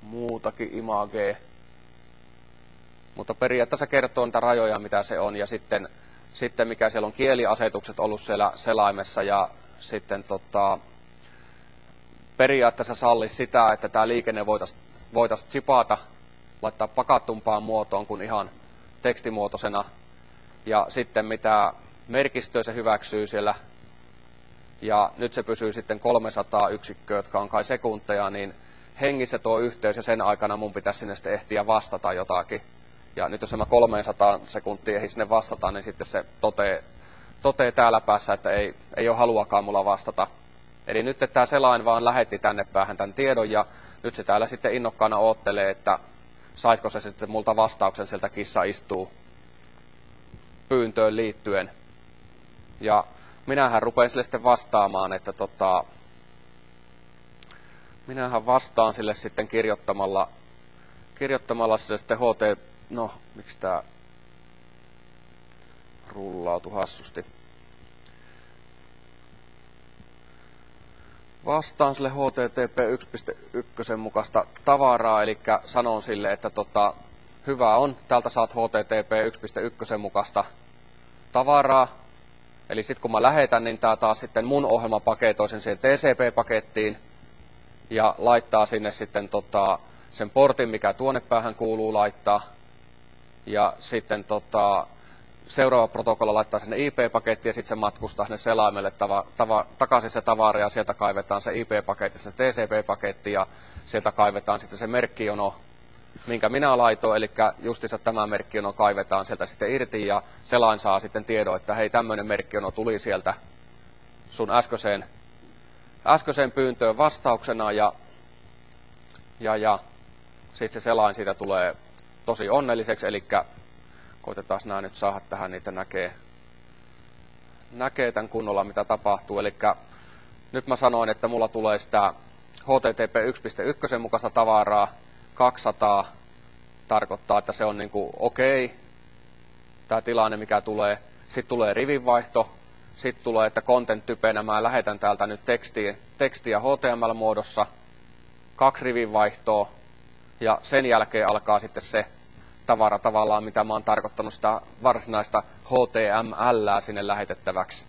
[SPEAKER 1] muutakin imagea. Mutta periaatteessa kertoo niitä rajoja, mitä se on, ja sitten, sitten mikä siellä on kieliasetukset ollut siellä selaimessa, ja sitten tota, periaatteessa salli sitä, että tämä liikenne voitaisiin voitais chipata, laittaa pakattumpaan muotoon kuin ihan tekstimuotoisena, ja sitten mitä merkistöä se hyväksyy siellä, ja nyt se pysyy sitten kolmesataa yksikköä, jotka on kai sekunteja, niin hengissä tuo yhteys, ja sen aikana mun pitäisi sinne sitten ehtiä vastata jotakin. Ja nyt jos mä kolmesataa sekuntia ehdin sinne vastata, niin sitten se totee, totee täällä päässä, että ei, ei ole haluakaan mulla vastata. Eli nyt tämä selain vaan lähetti tänne päähän tämän tiedon, ja nyt se täällä sitten innokkaana oottelee, että saisiko se sitten multa vastauksen sieltä kissa istuu pyyntöön liittyen. Ja minähän rupean sille sitten vastaamaan, että tota, minähän vastaan sille sitten kirjoittamalla, kirjoittamalla sille sitten H T, no miksi tää rullautui hassusti. Vastaan sille H T T P yksi piste yksi mukaista tavaraa, eli sanon sille, että tota, hyvä on, täältä saat H T T P yksi piste yksi mukaista tavaraa. Eli sitten kun mä lähetän, niin tää taas sitten mun ohjelma paketoi sen siihen T C P-pakettiin ja laittaa sinne sitten tota, sen portin, mikä tuonne päähän kuuluu laittaa. Ja sitten tota, seuraava protokolla laittaa sinne I P-pakettiin ja sitten se matkustaa sinne selaimelle tava, tava, takaisin se tavara ja sieltä kaivetaan se I P-paketti, se T C P-paketti ja sieltä kaivetaan sitten se merkkijono, minkä minä laitoin, eli justiinsa tämä merkkijono kaivetaan sieltä sitten irti ja selain saa sitten tiedon, että hei, tämmöinen merkkijono tuli sieltä sun äskeiseen, äskeiseen pyyntöön vastauksena ja, ja, ja sitten se selain siitä tulee tosi onnelliseksi, eli koitetaan nämä nyt saada tähän, niitä näkee, näkee tämän kunnolla, mitä tapahtuu. Eli nyt mä sanoin, että mulla tulee sitä H T T P yksi piste yksi mukaista tavaraa, kaksisataa tarkoittaa, että se on niin kuin okei, okay, tämä tilanne, mikä tulee. Sitten tulee rivinvaihto, sitten tulee, että content-typenä mä lähetän täältä nyt tekstiä, tekstiä H T M L-muodossa, kaksi rivinvaihtoa, ja sen jälkeen alkaa sitten se tavara tavallaan, mitä mä oon tarkoittanut sitä varsinaista H T M L sinne lähetettäväksi.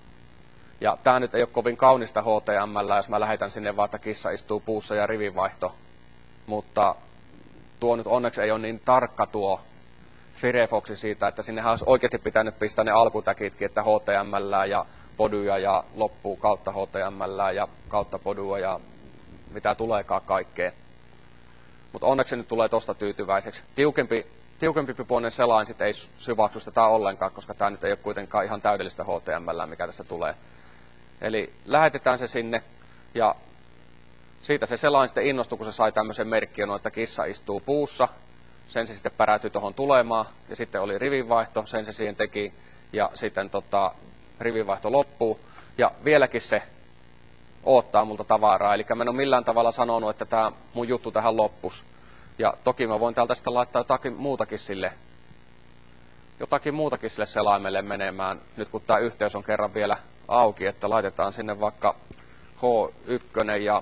[SPEAKER 1] Ja tää nyt ei ole kovin kaunista H T M L, jos mä lähetän sinne vaan, että kissa istuu puussa ja rivinvaihto. Mutta tuo nyt onneksi ei ole niin tarkka tuo Firefoxi siitä, että sinnehän olisi oikeasti pitänyt pistää ne alkutäkitkin, että H T M L ja poduja ja loppuu kautta H T M L ja kautta podua ja mitä tuleekaan kaikkea. Mutta onneksi se nyt tulee tosta tyytyväiseksi. Tiukempi, tiukempi pipoinen selain sit ei syvaksu tätä ollenkaan, koska tämä nyt ei ole kuitenkaan ihan täydellistä H T M L, mikä tässä tulee. Eli lähetetään se sinne ja siitä se selain sitten innostui, kun se sai tämmöisen merkkiön, että kissa istuu puussa. Sen se sitten päräytyi tuohon tulemaan ja sitten oli rivinvaihto, sen se siihen teki ja sitten tota, rivinvaihto loppuu. Ja vieläkin se oottaa multa tavaraa, eli mä en ole millään tavalla sanonut, että tämä mun juttu tähän loppus. Ja toki mä voin täältä sitten laittaa jotakin muutakin sille, jotakin muutakin sille selaimelle menemään, nyt kun tämä yhteys on kerran vielä auki, että laitetaan sinne vaikka H yksi ja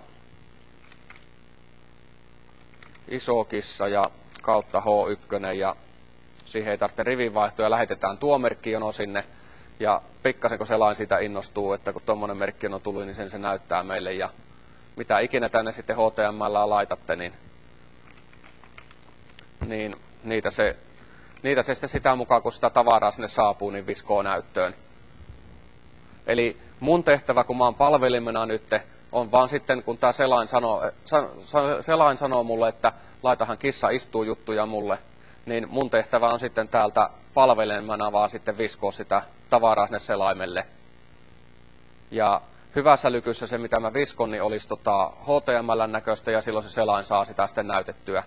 [SPEAKER 1] iso kissa ja kautta H yksi ja siihen ei tarvitse rivinvaihtoa ja lähetetään tuo merkkijono sinne. Ja pikkasen kun selain siitä innostuu, että kun tuommoinen merkkijono tuli, niin sen se näyttää meille. Ja mitä ikinä tänne sitten H T M L laitatte, niin, niin niitä, se, niitä se sitten sitä mukaan, kun sitä tavaraa sinne saapuu, niin viskoo näyttöön. Eli mun tehtävä, kun mä oon palvelimena nyt, on vaan sitten, kun tää selain sanoo, selain sanoo mulle, että laitahan kissa istuu juttuja mulle, niin mun tehtävä on sitten täältä palvelimena vaan sitten viskoa sitä tavaraa sinne selaimelle. Ja hyvässä lykyssä se, mitä mä viskon, niin olisi tota H T M L näköistä ja silloin se selain saa sitä sitten näytettyä.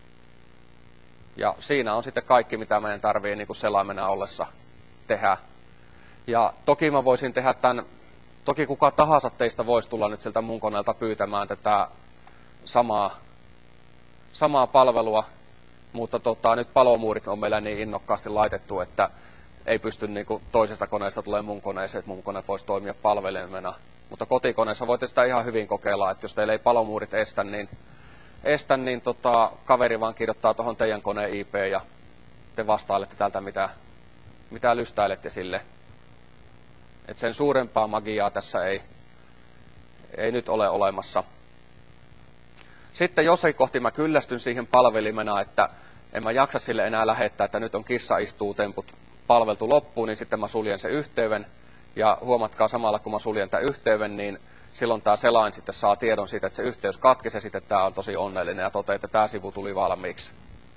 [SPEAKER 1] Ja siinä on sitten kaikki, mitä meidän tarvii niin kuin selaimena ollessa tehdä. Ja toki mä voisin tehdä tämän, toki kuka tahansa teistä voisi tulla nyt sieltä mun koneelta pyytämään tätä samaa, samaa palvelua, mutta tota, nyt palomuurit on meillä niin innokkaasti laitettu, että ei pysty niin kuin toisesta koneesta tulee mun koneeseen, että mun kone voisi toimia palvelimena. Mutta kotikoneessa voitte sitä ihan hyvin kokeilla, että jos teillä ei palomuurit estä, niin estän, niin tota, kaveri vaan kirjoittaa tuohon teidän koneen I P ja te vastailette tältä mitä, mitä lystäilette sille. Et sen suurempaa magiaa tässä ei, ei nyt ole olemassa. Sitten jossain kohti mä kyllästyn siihen palvelimena, että en mä jaksa sille enää lähettää, että nyt on kissa istuu temput palveltu loppuun, niin sitten mä suljen sen yhteyden. Ja huomatkaa samalla, kun mä suljen tämän yhteyden, niin silloin tämä selain sitten saa tiedon siitä, että se yhteys katkesi ja sitten tämä on tosi onnellinen ja toteaa, että tämä sivu tuli valmiiksi.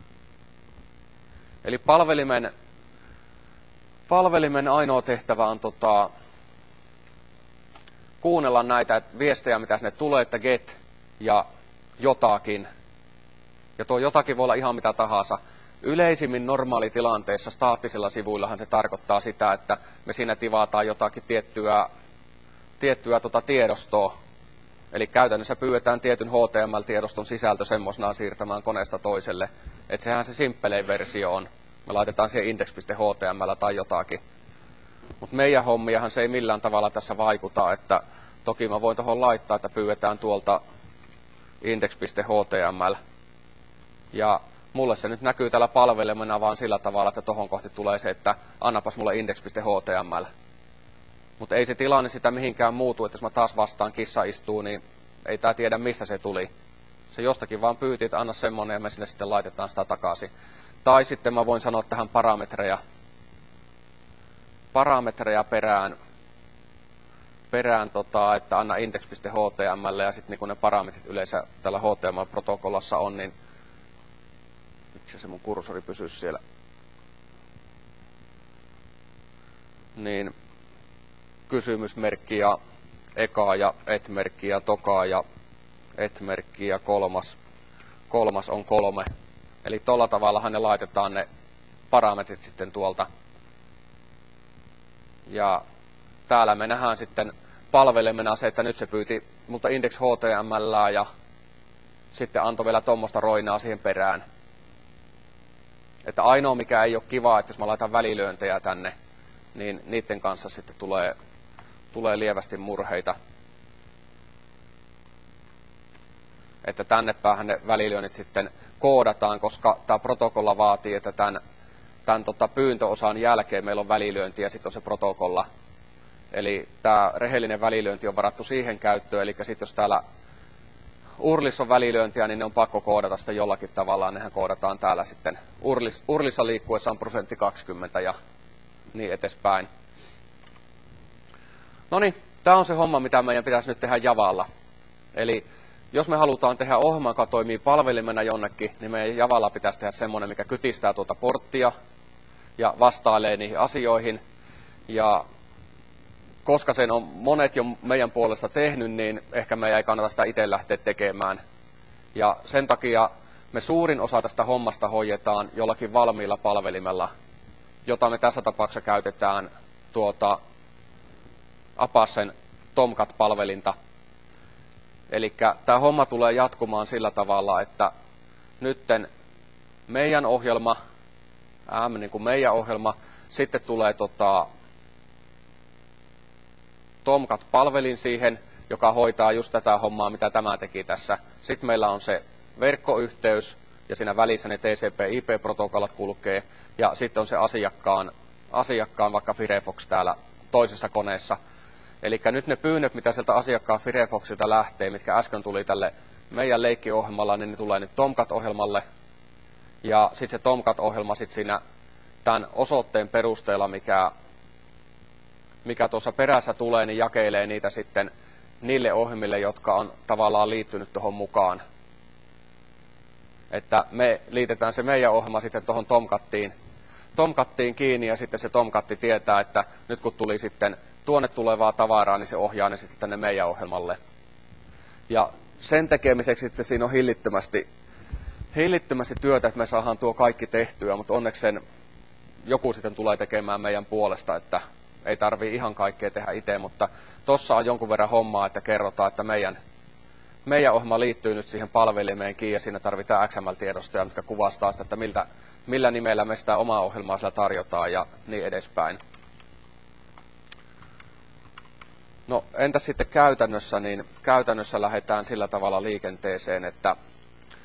[SPEAKER 1] Eli palvelimen, palvelimen ainoa tehtävä on tota, kuunnella näitä viestejä, mitä sinne tulee, että get ja jotakin. Ja tuo jotakin voi olla ihan mitä tahansa. Yleisimmin normaalitilanteessa staattisilla sivuillahan se tarkoittaa sitä, että me siinä tivataan jotakin tiettyä, tiettyä tota tiedostoa. Eli käytännössä pyydetään tietyn H T M L-tiedoston sisältö semmoisenaan siirtämään koneesta toiselle. Että sehän se simppelein versio on. Me laitetaan siihen index piste H T M L tai jotakin. Mutta meidän hommiahan se ei millään tavalla tässä vaikuta, että toki mä voin tuohon laittaa, että pyydetään tuolta index piste H T M L. Ja mulle se nyt näkyy täällä palvelimena vaan sillä tavalla, että tohon kohti tulee se, että annapas mulle index piste H T M L. Mutta ei se tilanne sitä mihinkään muutu, että jos mä taas vastaan kissa istuu, niin ei tää tiedä mistä se tuli. Se jostakin vaan pyyti, että anna semmonen ja me sinne sitten laitetaan sitä takaisin. Tai sitten mä voin sanoa tähän parametreja, parametreja perään, perään tota, että anna index piste H T M L ja sitten niin kun ne parametrit yleensä tällä H T M L-protokollassa on, niin miksi se mun kursori pysyy siellä? Niin kysymysmerkki ja eka ja et-merkki ja toka ja et-merkki ja kolmas, kolmas on kolme. Eli tolla tavallahan ne laitetaan ne parametrit sitten tuolta. Ja täällä me nähdään sitten palvelimena se, että nyt se pyyti multa index H T M L ja sitten antoi vielä tuommoista roinaa siihen perään. Että ainoa mikä ei ole kiva, että jos mä laitan välilyöntejä tänne, niin niiden kanssa sitten tulee, tulee lievästi murheita. Että tänne päähän ne välilyönnit sitten koodataan, koska tämä protokolla vaatii, että tämän, tämän tota pyyntöosan jälkeen meillä on välilyönti ja sitten on se protokolla. Eli tämä rehellinen välilyönti on varattu siihen käyttöön, eli sitten jos täällä urlissa on välilyöntiä, niin ne on pakko koodata sitä jollakin tavalla. Nehän koodataan täällä sitten urlis, urlissa liikkuessa on prosentti kaksikymmentä ja niin edespäin. Noniin, tämä on se homma, mitä meidän pitäisi nyt tehdä Javalla. Eli jos me halutaan tehdä ohjelma, joka toimii palvelimena jonnekin, niin meidän Javalla pitäisi tehdä semmoinen, mikä kytistää tuota porttia ja vastailee niihin asioihin. Ja koska sen on monet jo meidän puolesta tehnyt, niin ehkä meidän ei kannata sitä itse lähteä tekemään. Ja sen takia me suurin osa tästä hommasta hoidetaan jollakin valmiilla palvelimella, jota me tässä tapauksessa käytetään tuota Apacen Tomcat-palvelinta. Eli tämä homma tulee jatkumaan sillä tavalla, että nytten meidän ohjelma, M niin kuin meidän ohjelma, sitten tulee tota, Tomcat-palvelin siihen, joka hoitaa just tätä hommaa, mitä tämä teki tässä. Sitten meillä on se verkkoyhteys, ja siinä välissä ne T C P I P-protokollat kulkee, ja sitten on se asiakkaan, asiakkaan vaikka Firefox täällä toisessa koneessa. Eli nyt ne pyynnöt, mitä sieltä asiakkaan Firefoxilta lähtee, mitkä äsken tuli tälle meidän leikkiohjelmalla, niin ne tulee nyt Tomcat-ohjelmalle. Ja sitten se Tomcat-ohjelma sitten siinä tämän osoitteen perusteella, mikä, mikä tuossa perässä tulee, niin jakelee niitä sitten niille ohjelmille, jotka on tavallaan liittynyt tuohon mukaan. Että me liitetään se meidän ohjelma sitten tuohon Tomcattiin, Tomcattiin kiinni ja sitten se Tomcatti tietää, että nyt kun tuli sitten tuonne tulevaa tavaraa, niin se ohjaa ne sitten tänne meidän ohjelmalle. Ja sen tekemiseksi sitten siinä on hillittömästi, hillittömästi työtä, että me saadaan tuo kaikki tehtyä, mutta onneksi sen joku sitten tulee tekemään meidän puolesta, että ei tarvii ihan kaikkea tehdä itse, mutta tossa on jonkun verran hommaa, että kerrotaan, että meidän, meidän ohjelma liittyy nyt siihen palvelimeen kiinni ja siinä tarvitaan X M L-tiedostoja, mitkä kuvastaa sitä, että miltä, millä nimellä me sitä omaa ohjelmaa sillä tarjotaan ja niin edespäin. No entäs sitten käytännössä, niin käytännössä lähdetään sillä tavalla liikenteeseen, että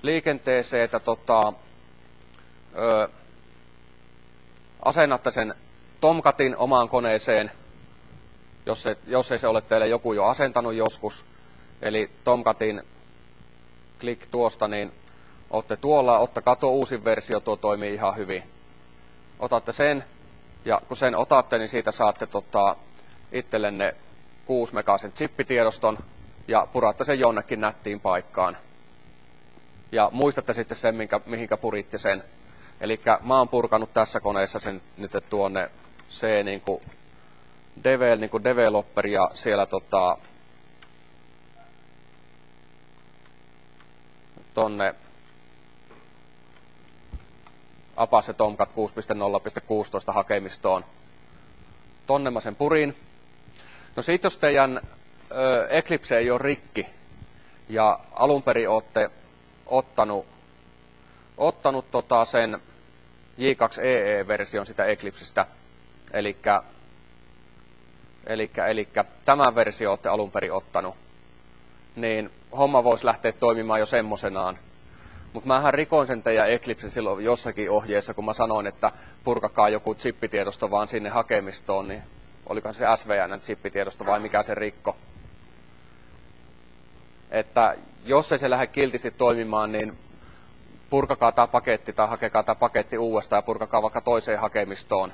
[SPEAKER 1] liikenteeseen, että tota, ö, asennatte sen Tomcatin omaan koneeseen, jos, et, jos ei se ole teille joku jo asentanut joskus. Eli Tomcatin, klik tuosta, niin olette tuolla, ottakaa tuo uusin versio, tuo toimii ihan hyvin. Otatte sen, ja kun sen otatte, niin siitä saatte tota, itsellenne kuusi megasen chippitiedoston, ja puratte sen jonnekin nättiin paikkaan. Ja muistatte sitten sen, minkä, mihinkä puritte sen. Eli mä oon purkanut tässä koneessa sen nyt tuonne C niin kuin devel, niin kuin developer, ja siellä tota, tonne Apache Tomcat kuusi piste nolla piste kuusitoista hakemistoon. Tonne mä sen purin. No sit jos teidän ö, Eclipse ei ole rikki, ja alun perin ootte ottanut, ottanut tota sen J kaksi E E-version sitä Eclipsestä, elikkä, elikkä, elikkä tämän versio olette alun perin ottanut, niin homma voisi lähteä toimimaan jo semmosenaan. Mutta mähän rikoin sen teidän Eclipse silloin jossakin ohjeessa, kun mä sanoin, että purkakaa joku chippitiedosto vaan sinne hakemistoon, niin olikohan se S V N-chippitiedosto vai mikä se rikko. Että jos ei se lähde kiltisti toimimaan, niin purkakaa tämä paketti tai hakekaa tämä paketti uudestaan ja purkakaa vaikka toiseen hakemistoon.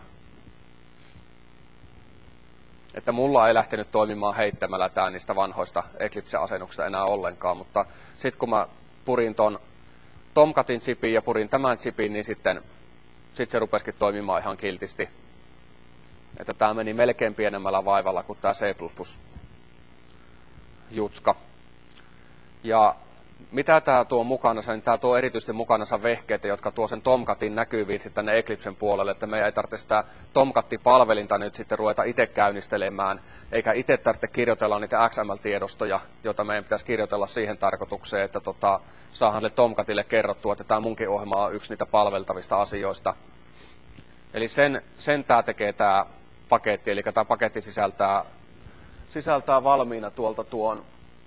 [SPEAKER 1] Että mulla ei lähtenyt toimimaan heittämällä tää niistä vanhoista Eclipse-asennuksista enää ollenkaan, mutta sitten kun mä purin ton Tomcatin chipin ja purin tämän chipin, niin sitten sit se rupesikin toimimaan ihan kiltisti. Että tää meni melkein pienemmällä vaivalla kuin tää C plus plus jutska. Ja mitä tää tuo mukanansa, niin tää tuo erityisesti mukanansa vehkeitä, jotka tuo sen Tomcatin näkyviin sitten tänne Eclipsen puolelle, että meidän ei tarvitse sitä Tomcat-palvelinta nyt sitten ruveta itse käynnistelemään, eikä itse tarvitse kirjoitella niitä X M L-tiedostoja, joita meidän pitäisi kirjoitella siihen tarkoitukseen, että tota, saahan Tomcatille kerrottua, että tämä munkin ohjelma on yksi niitä palveltavista asioista. Eli sen, sen tää tekee tää paketti, eli tämä paketti sisältää, sisältää valmiina tuolta tuon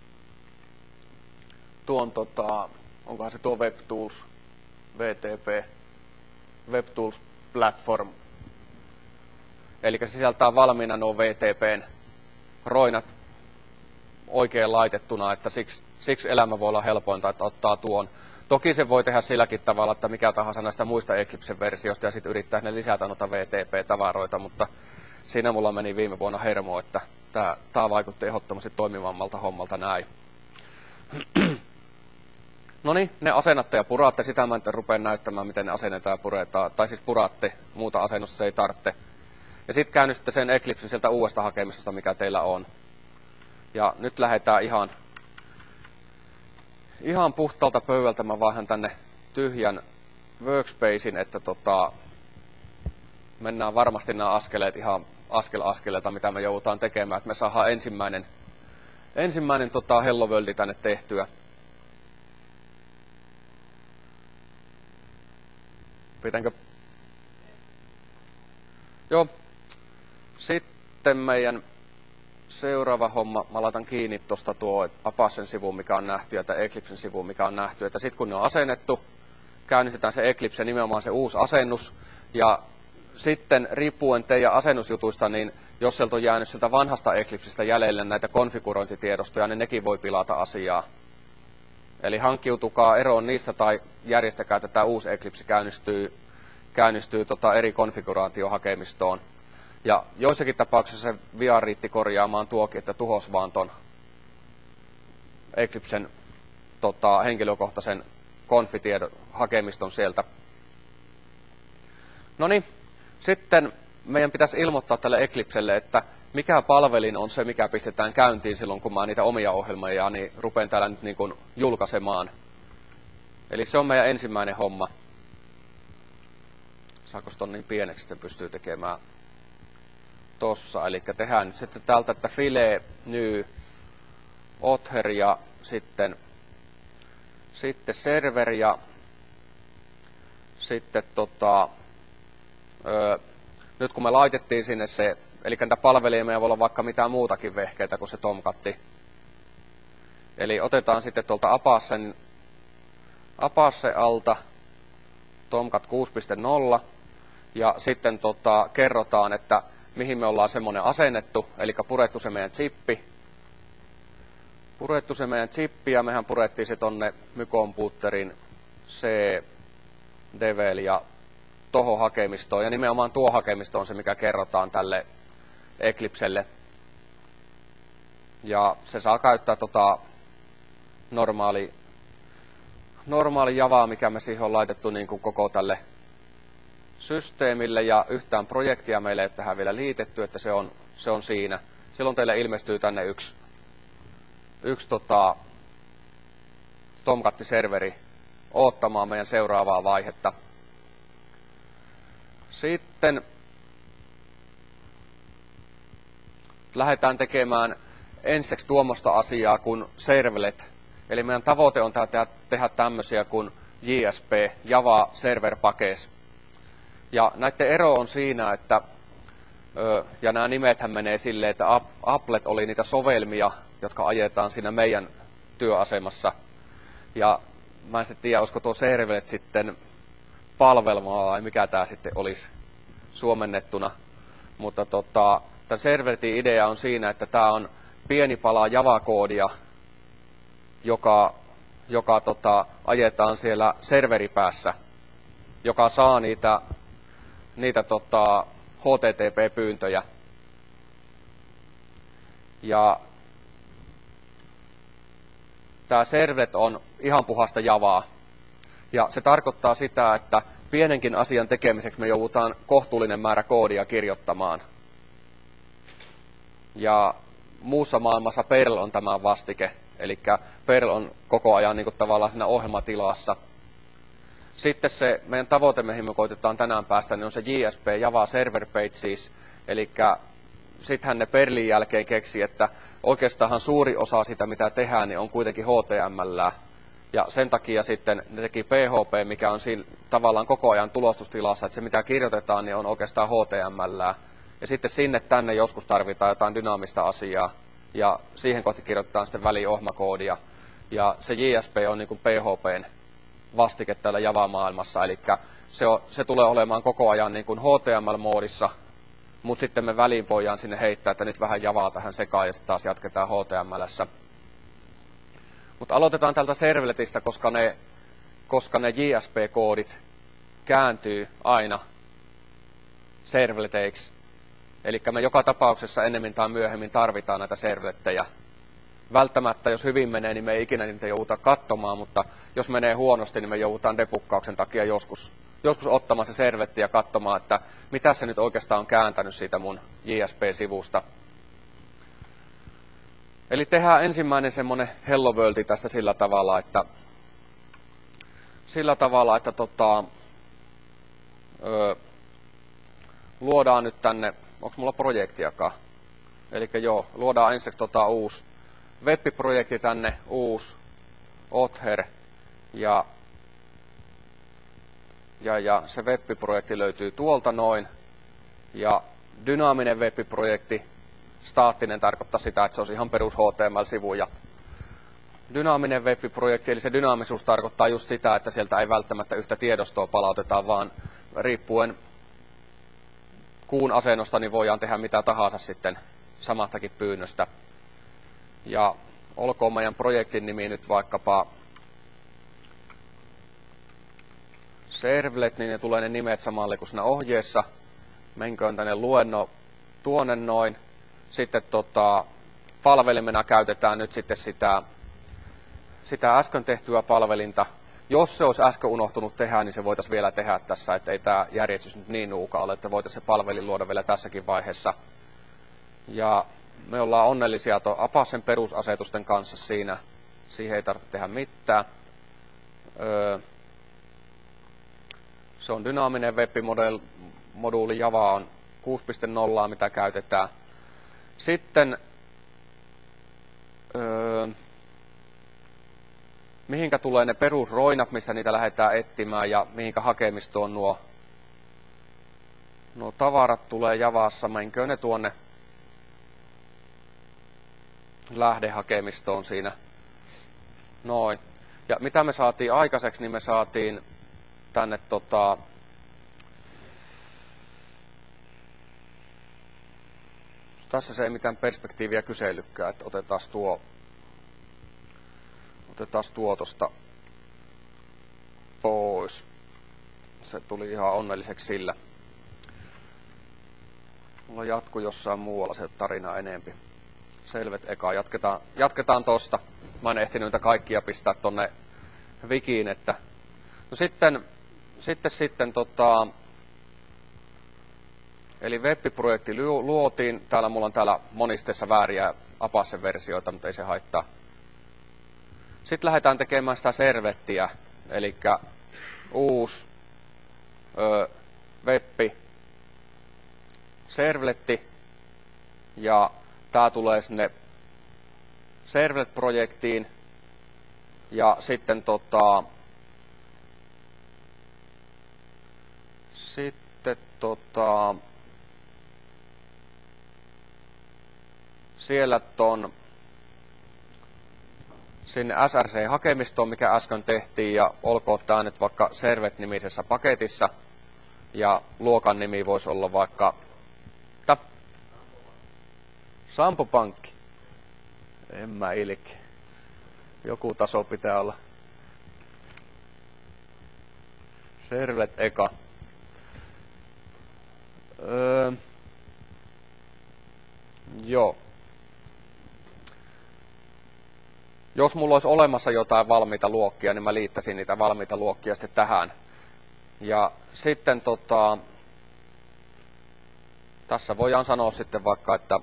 [SPEAKER 1] tuon, tota, onkohan se tuo WebTools, V T P, WebTools Platform. Eli sisältää valmiina nuo V T P:n roinat oikein laitettuna, että siksi, siksi elämä voi olla helpointa, että ottaa tuon. Toki se voi tehdä silläkin tavalla, että mikä tahansa näistä muista Eclipse-versioista ja sitten yrittää ne lisätä noita V T P-tavaroita, mutta siinä mulla meni viime vuonna hermo, että tämä vaikutti ehdottomasti toimivammalta hommalta näin. No niin, ne asennatte ja puraatte, sitä mä en rupea näyttämään, miten ne asennetaan ja puretaan, tai siis puraatte, muuta asennusta se ei tarvitse. Ja sitten käynnistätte sen Eclipsen sieltä uudesta hakemisesta, mikä teillä on. Ja nyt lähdetään ihan, ihan puhtaalta pöydältä, mä vaihan tänne tyhjän workspacein, että tota, mennään varmasti nämä askeleet ihan askel askeleelta, mitä me joudutaan tekemään, että me saadaan ensimmäinen, ensimmäinen tota Hello World tänne tehtyä. Pitäänkö? Joo. Sitten meidän seuraava homma, mä laitan kiinni tuosta tuo Apacen sivuun, mikä on nähty, ja tämän Eclipsen sivuun, mikä on nähty. Että sitten kun ne on asennettu, käynnistetään se Eclipse, nimenomaan se uusi asennus. Ja sitten riippuen teidän asennusjutuista, niin jos sieltä on jäänyt sieltä vanhasta Eclipsestä jäljelle näitä konfigurointitiedostoja, niin nekin voi pilata asiaa. Eli hankkiutukaa eroon niistä tai järjestäkää, että tämä uusi Eclipse käynnistyy, käynnistyy tota eri konfiguraatiohakemistoon. Ja joissakin tapauksissa se vielä riitti korjaamaan tuokin, että tuhos vaan ton Eclipsen tota, henkilökohtaisen konfitiedon hakemiston sieltä. No niin, sitten meidän pitäisi ilmoittaa tälle Eclipselle, että mikä palvelin on se, mikä pistetään käyntiin silloin, kun mä niitä omia ohjelmia niin rupean täällä nyt niin kuin julkaisemaan. Eli se on meidän ensimmäinen homma. Saako ton niin pieneksi, että pystyy tekemään tossa. Eli tehdään nyt sitten täältä, että file, new, author ja sitten, sitten server ja sitten tota, öö, nyt kun me laitettiin sinne se, eli näitä palvelimia voi olla vaikka mitään muutakin vehkeitä kuin se Tomcat. Eli otetaan sitten tuolta Apacen Apache alta Tomcat kuusi piste nolla ja sitten tota, kerrotaan, että mihin me ollaan semmonen asennettu, eli purettu se meidän chippi. Purettu se meidän chippi ja mehän purettiin se tonne mycomputerin C-Devel ja toho hakemistoon. Ja nimenomaan tuo hakemisto on se, mikä kerrotaan tälle Eclipselle. Ja se saa käyttää tota normaali, normaali Javaa, mikä me siihen on laitettu niin kuin koko tälle systeemille. Ja yhtään projektia meille ei tähän vielä liitetty, että se on, se on siinä. Silloin teille ilmestyy tänne yksi, yksi tota, Tomcat-serveri oottamaan meidän seuraavaa vaihetta. Sitten lähdetään tekemään ensiksi tuommoista asiaa kuin servlet. Eli meidän tavoite on tehdä, tehdä tämmöisiä kuin J S P, Java Server Package. Ja näiden ero on siinä, että, ja nämä nimethän menee silleen, että applet oli niitä sovelmia, jotka ajetaan siinä meidän työasemassa. Ja mä en sitten tiedä, olisiko tuo servlet sitten palvelmaa vai mikä tää sitten olisi suomennettuna. Mutta tota, tämän servletin idea on siinä, että tää on pieni pala Java-koodia, joka, joka tota, ajetaan siellä serveripäässä, joka saa niitä, niitä tota, H T T P-pyyntöjä. Ja tää servlet on ihan puhasta Javaa. Ja se tarkoittaa sitä, että pienenkin asian tekemiseksi me joudutaan kohtuullinen määrä koodia kirjoittamaan. Ja muussa maailmassa Perl on tämä vastike. Eli Perl on koko ajan niin kuin tavallaan siinä ohjelmatilassa. Sitten se meidän tavoite, mihin me koitetaan tänään päästä, niin on se J S P, Java Server Pages. Eli sittenhän ne Perlin jälkeen keksi, että oikeastaan suuri osa sitä, mitä tehdään, niin on kuitenkin H T M L. Ja sen takia sitten ne teki P H P, mikä on siinä tavallaan koko ajan tulostustilassa, että se mitä kirjoitetaan, niin on oikeastaan H T M L. Ja sitten sinne tänne joskus tarvitaan jotain dynaamista asiaa. Ja siihen kohti kirjoitetaan sitten väliohjelmakoodia. Ja se J S P on niin kuin P H P:n vastike täällä Java-maailmassa. Eli se, on, se tulee olemaan koko ajan niin kuin H T M L-moodissa, mutta sitten me väliin voidaan sinne heittää, että nyt vähän Javaa tähän sekaan ja sitten taas jatketaan H T M L:ssä. Mutta aloitetaan tältä servletistä, koska ne, koska ne J S P-koodit kääntyy aina servleteiksi. Eli me joka tapauksessa ennemmin tai myöhemmin tarvitaan näitä servlettejä. Välttämättä, jos hyvin menee, niin me ei ikinä niitä jouduta katsomaan, mutta jos menee huonosti, niin me joudutaan debuggauksen takia joskus, joskus ottamaan se servletti ja katsomaan, että mitä se nyt oikeastaan on kääntänyt siitä mun J S P-sivusta. Eli tehdään ensimmäinen semmonen Hello World tässä sillä tavalla, että sillä tavalla, että tota, öö, luodaan nyt tänne, onko mulla projektiakaan? Eli joo, luodaan ensiksi tota uusi web-projekti tänne, uusi Other, ja, ja, ja se web-projekti löytyy tuolta noin, ja dynaaminen web-projekti, staattinen tarkoittaa sitä, että se on ihan perus H T M L-sivu, ja dynaaminen web-projekti, eli se dynaamisuus tarkoittaa just sitä, että sieltä ei välttämättä yhtä tiedostoa palauteta, vaan riippuen kuun asennosta, niin voidaan tehdä mitä tahansa sitten samastakin pyynnöstä. Ja olkoon meidän projektin nimi nyt vaikkapa servlet, niin ne tulee ne nimet samalle kuin siinä ohjeessa. Menköön tänne luenno tuonne noin. Sitten tota, palvelimena käytetään nyt sitten sitä, sitä äsken tehtyä palvelinta. Jos se olisi äsken unohtunut tehdä, niin se voitaisiin vielä tehdä tässä, että ei tämä järjestys nyt niin nuuka ole, että voitaisiin se palvelin luoda vielä tässäkin vaiheessa. Ja me ollaan onnellisia tuon Apacen perusasetusten kanssa siinä. Siihen ei tarvitse tehdä mitään. Öö, se on dynaaminen web-moduuli, Java on kuusi piste nolla, mitä käytetään. Sitten öö, mihinkä tulee ne perusroinat, mistä niitä lähdetään etsimään ja mihinkä hakemistoon nuo, nuo tavarat tulee Javassa. Menkö ne tuonne lähdehakemistoon siinä. Noin. Ja mitä me saatiin aikaiseksi, niin me saatiin tänne tota, tässä se ei mitään perspektiiviä kyselykään, että otetaan tuo, otetaan tuo tosta pois. Se tuli ihan onnelliseksi sillä. Mulla jatkuu jossain muualla se tarina enempi. Selvet eka. Jatketaan, jatketaan tosta. Mä en ehtinyt niitä kaikkia pistää tonne wikiin, että... No sitten, sitten, sitten tota... Eli web-projekti luotiin. Täällä mulla on täällä monisteessa vääriä Apache-versioita, mutta ei se haittaa. Sitten lähdetään tekemään sitä servettiä. Eli uusi öö, web servletti. Ja tää tulee sinne servlet-projektiin. Ja sitten tota... Sitten tota... Siellä ton sinne S R C-hakemistoon, mikä äsken tehtiin, ja olkoon tää nyt vaikka servet-nimisessä paketissa. Ja luokan nimi voisi olla vaikka ta, Sampo Pankki. En mä ilki. Joku taso pitää olla. Servet eka. Öö, joo. Jos mulla olisi olemassa jotain valmiita luokkia, niin mä liittäisin niitä valmiita luokkia sitten tähän. Ja sitten tota, tässä voidaan sanoa sitten vaikka, että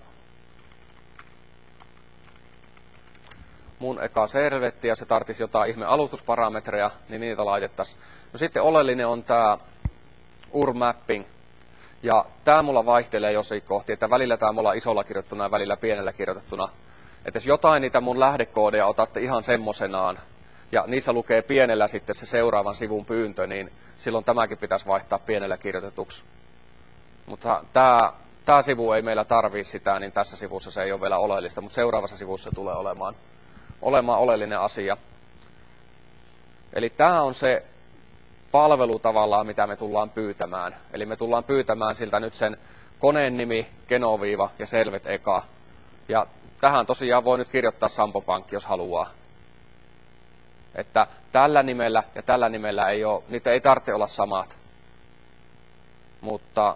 [SPEAKER 1] mun eka servetti ja se tarvitsisi jotain ihme alustusparametreja, niin niitä laitettaisiin. No sitten oleellinen on tää U R mapping. Ja tää mulla vaihtelee jossain kohti, että välillä tää mulla on isolla kirjoittuna ja välillä pienellä kirjoitettuna. Että jos jotain niitä mun lähdekoodeja otatte ihan semmosenaan, ja niissä lukee pienellä sitten se seuraavan sivun pyyntö, niin silloin tämäkin pitäisi vaihtaa pienellä kirjoitetuksi. Mutta tää, tää sivu ei meillä tarvii sitä, niin tässä sivussa se ei ole vielä oleellista, mutta seuraavassa sivussa se tulee olemaan, olemaan oleellinen asia. Eli tää on se palvelu tavallaan, mitä me tullaan pyytämään. Eli me tullaan pyytämään siltä nyt sen koneen nimi, genoviiva ja selvet eka. Ja tähän tosiaan voi nyt kirjoittaa Sampo Pankki, jos haluaa. Että tällä nimellä ja tällä nimellä ei ole, niitä ei tarvitse olla samat. Mutta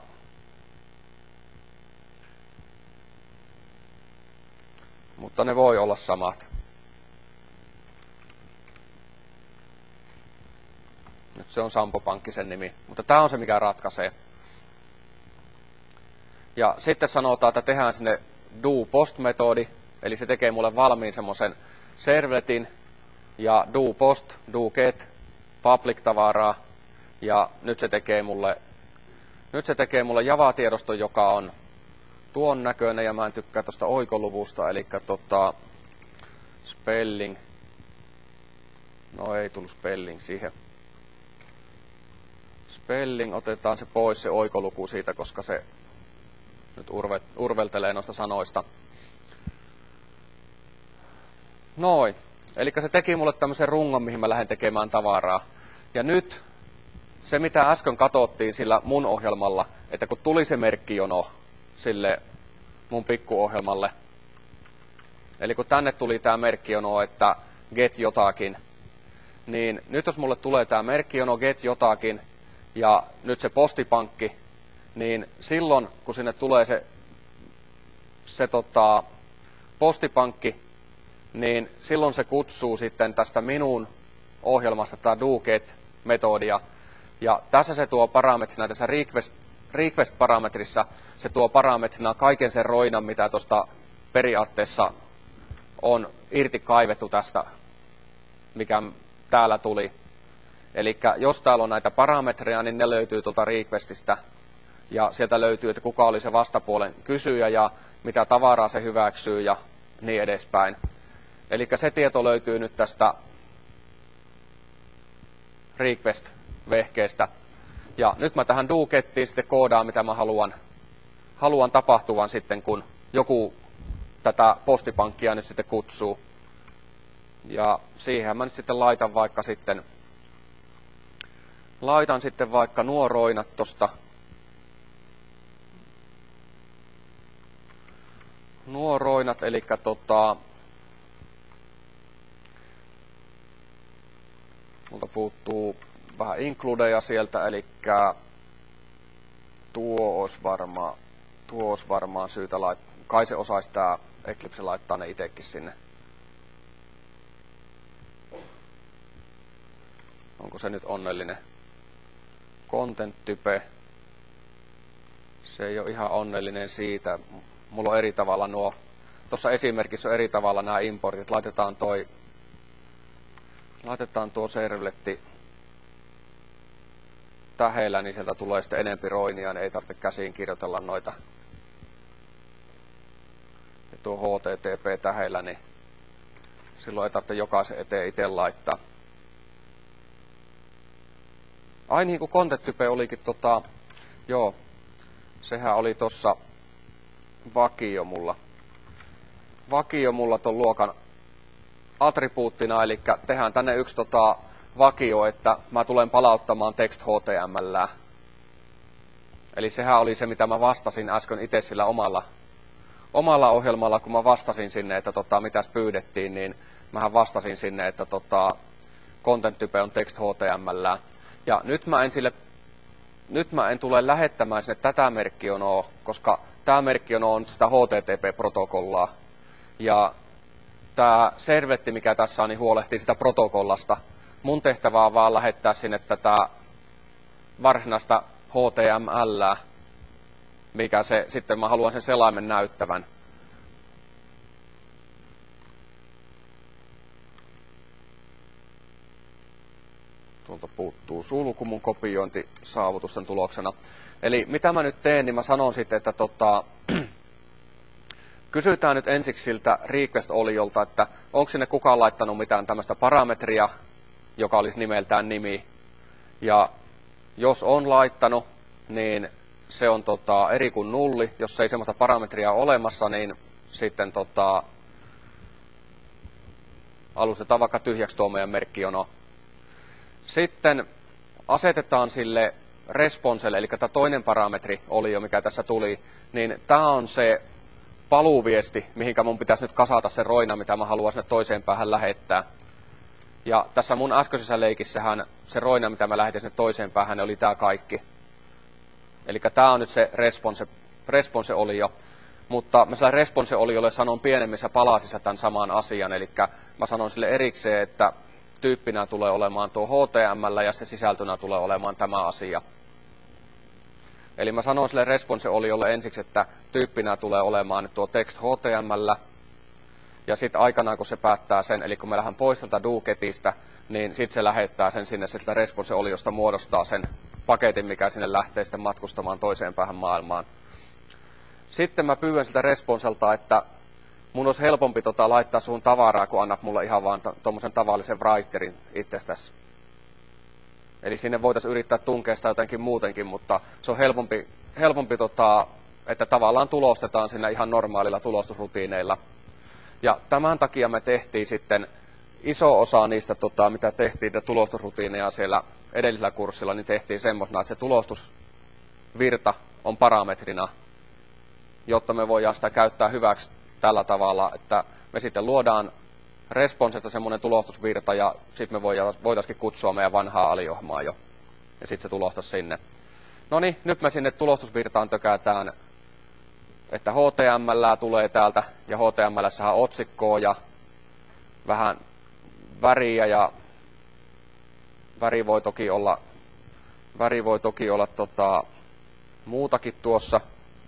[SPEAKER 1] mutta ne voi olla samat. Nyt se on Sampo Pankki sen nimi, mutta tämä on se mikä ratkaisee. Ja sitten sanotaan, että tehdään sinne doPost-metodi, eli se tekee mulle valmiin semmoisen servletin, ja doPost, doGet, public-tavaraa, ja nyt se tekee mulle, nyt se tekee mulle Java-tiedoston, joka on tuon näköinen, ja mä en tykkää tuosta oikoluvusta, eli tota, spelling, no ei tullut spelling siihen. Spelling, otetaan se pois, se oikoluku siitä, koska se nyt urve, urveltelee noista sanoista. Noin. Eli se teki mulle tämmöisen rungon, mihin mä lähden tekemään tavaraa. Ja nyt se, mitä äsken katsottiin sillä mun ohjelmalla, että kun tuli se merkkijono sille mun pikkuohjelmalle, eli kun tänne tuli tää merkkijono, että get jotakin, niin nyt jos mulle tulee tää merkkijono get jotakin, ja nyt se postipankki, niin silloin kun sinne tulee se, se tota, postipankki, niin silloin se kutsuu sitten tästä minun ohjelmasta tätä doGet-metodia. Ja tässä se tuo parametrina, tässä request, request-parametrissa, se tuo parametrina kaiken sen roinan, mitä tuosta periaatteessa on irti kaivettu tästä, mikä täällä tuli. Eli jos täällä on näitä parametreja, niin ne löytyy tuolta requestistä. Ja sieltä löytyy, että kuka oli se vastapuolen kysyjä ja mitä tavaraa se hyväksyy ja niin edespäin. Eli se tieto löytyy nyt tästä request-vehkeestä. Ja nyt mä tähän doGettiin sitten koodaan, mitä mä haluan, haluan tapahtuvan sitten, kun joku tätä postipankkia nyt sitten kutsuu. Ja siihen mä nyt sitten laitan vaikka sitten, laitan sitten vaikka nuo roinat tosta. Nuo roinat, eli tota, multa puuttuu vähän includeja sieltä, eli tuo olisi varmaan, tuo olisi varmaan syytä laittaa. Kai se osaisi tää Eclipse laittaa ne itekin sinne. Onko se nyt onnellinen? Content type. Se ei ole ihan onnellinen siitä. Mulla on eri tavalla nuo, tuossa esimerkissä on eri tavalla nämä importit. Laitetaan toi, laitetaan tuo servletti tähellä, niin sieltä tulee sitten enempi roinia, niin ei tarvitse käsiin kirjoitella noita. Ja tuo H T T P tähellä, niin silloin ei tarvitse jokaisen eteen itse laittaa. Ai niin kuin content type olikin tota, joo, sehän oli tossa vakio mulla. Vakio mulla ton luokan attribuuttina, eli tehdään tänne yksi tota vakio, että mä tulen palauttamaan text H T M L. Eli sehän oli se, mitä mä vastasin äsken itse sillä omalla, omalla ohjelmalla, kun mä vastasin sinne, että tota, mitäs pyydettiin, niin mähän vastasin sinne, että tota, content type on text H T M L. Ja nyt mä en sille, nyt mä en tule lähettämään sinne tätä merkkionoa, koska tämä merkkiono on sitä H T T P-protokollaa. Ja tämä servetti, mikä tässä on, niin huolehtii sitä protokollasta. Mun tehtävä on vaan lähettää sinne tätä varsinaista H T M L, mikä se sitten mä haluan sen selaimen näyttävän. Tuolta puuttuu sulku mun kopiointisaavutusten tuloksena. Eli mitä mä nyt teen, niin mä sanon sitten, että tota, kysytään nyt ensiksi siltä request-oliolta, että onko sinne kukaan laittanut mitään tämmöistä parametria, joka olisi nimeltään nimi. Ja jos on laittanut, niin se on tota, eri kuin nulli. Jos ei semmoista parametria ole olemassa, niin sitten tota, alustetaan vaikka tyhjäksi tuo meidän merkkiono. Sitten asetetaan sille responselle, eli tämä toinen parametri oli jo, mikä tässä tuli, niin tämä on se paluuviesti, mihinkä mun pitäisi nyt kasata se roina, mitä mä haluan sinne toiseen päähän lähettää. Ja tässä mun äskeisessä leikissähän se roina, mitä mä lähetin sinne toiseen päähän, oli tää kaikki. Eli tää on nyt se response, response oli jo. Mutta mä sillä response oli jolle sanon pienemmissä palasissa tämän saman asian, eli mä sanon sille erikseen, että tyyppinä tulee olemaan tuo H T M L ja sitten sisältönä tulee olemaan tämä asia. Eli mä sanon sille response oliolle ensiksi, että tyyppinä tulee olemaan tuo text H T M L. Ja sitten aikanaan kun se päättää sen, eli kun me lähdemme pois tältä do-getistä, niin sitten se lähettää sen sinne siltä response oliosta muodostaa sen paketin, mikä sinne lähtee sitten matkustamaan toiseen päähän maailmaan. Sitten mä pyydän siltä responselta, että mun olisi helpompi tota laittaa suhun tavaraa, kun annat mulle ihan vaan tommosen tavallisen writerin itsestäsi. Eli sinne voitaisiin yrittää tunkea sitä jotenkin muutenkin, mutta se on helpompi, helpompi tota, että tavallaan tulostetaan sinne ihan normaalilla tulostusrutiineilla. Ja tämän takia me tehtiin sitten iso osa niistä, tota, mitä tehtiin niitä tulostusrutiineja siellä edellisellä kurssilla, niin tehtiin semmoisena, että se tulostusvirta on parametrina, jotta me voidaan sitä käyttää hyväksi tällä tavalla, että me sitten luodaan responsesta semmoinen tulostusvirta ja sitten me voitaisiin kutsua meidän vanhaa aliohjelmaa jo ja sitten se tulosta sinne. No niin, nyt me sinne tulostusvirtaan tökätään, että H T M L tulee täältä ja H T M L:ssähän on otsikkoa ja vähän väriä ja väri voi toki olla, väri voi toki olla tota, muutakin tuossa.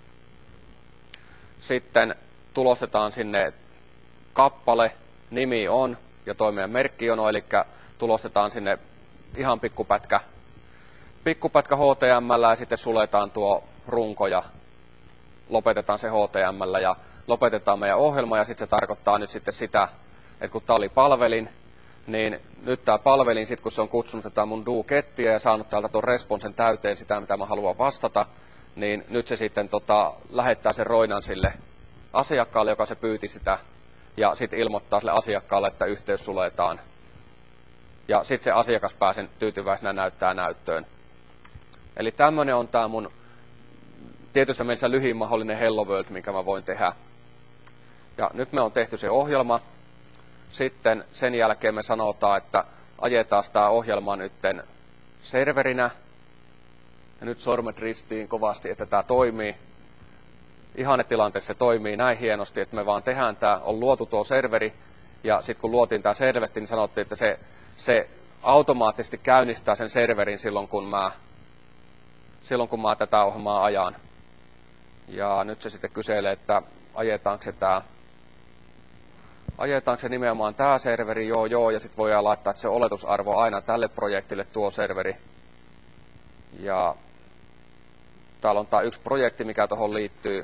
[SPEAKER 1] Sitten tulostetaan sinne kappale, nimi on ja toi meidän merkkiono, eli tulostetaan sinne ihan pikkupätkä, pikkupätkä H T M L ja sitten suletaan tuo runko ja lopetetaan se H T M L ja lopetetaan meidän ohjelma ja sitten se tarkoittaa nyt sitten sitä, että kun tää oli palvelin, niin nyt tää palvelin, sit kun se on kutsunut tätä mun do-gettiä ja saanut täältä tuon responsen täyteen sitä, mitä mä haluan vastata, niin nyt se sitten tota, lähettää sen roinan sille asiakkaalle, joka se pyyti sitä ja sitten ilmoittaa sille asiakkaalle, että yhteys suljetaan. Ja sitten se asiakas pääsen tyytyväisenä näyttää näyttöön. Eli tämmönen on tää mun tietyssä mielessä lyhin mahdollinen Hello World, minkä mä voin tehdä. Ja nyt me on tehty se ohjelma. Sitten sen jälkeen me sanotaan, että ajetaan sitä ohjelmaa nytten serverinä. Ja nyt sormet ristiin kovasti, että tämä toimii. Ihannetilanteessa se toimii näin hienosti, että me vaan tehdään tää, on luotu tuo serveri. Ja sitten kun luotiin tää servetti, niin sanottiin, että se, se automaattisesti käynnistää sen serverin silloin, kun mä, silloin, kun mä tätä ohjelmaa ajan. Ja nyt se sitten kyselee, että ajetaanko se tää, ajetaanko se nimenomaan tää serveri, joo joo, ja sitten voidaan laittaa, että se oletusarvo aina tälle projektille tuo serveri. Ja täällä on tää yksi projekti, mikä tuohon liittyy.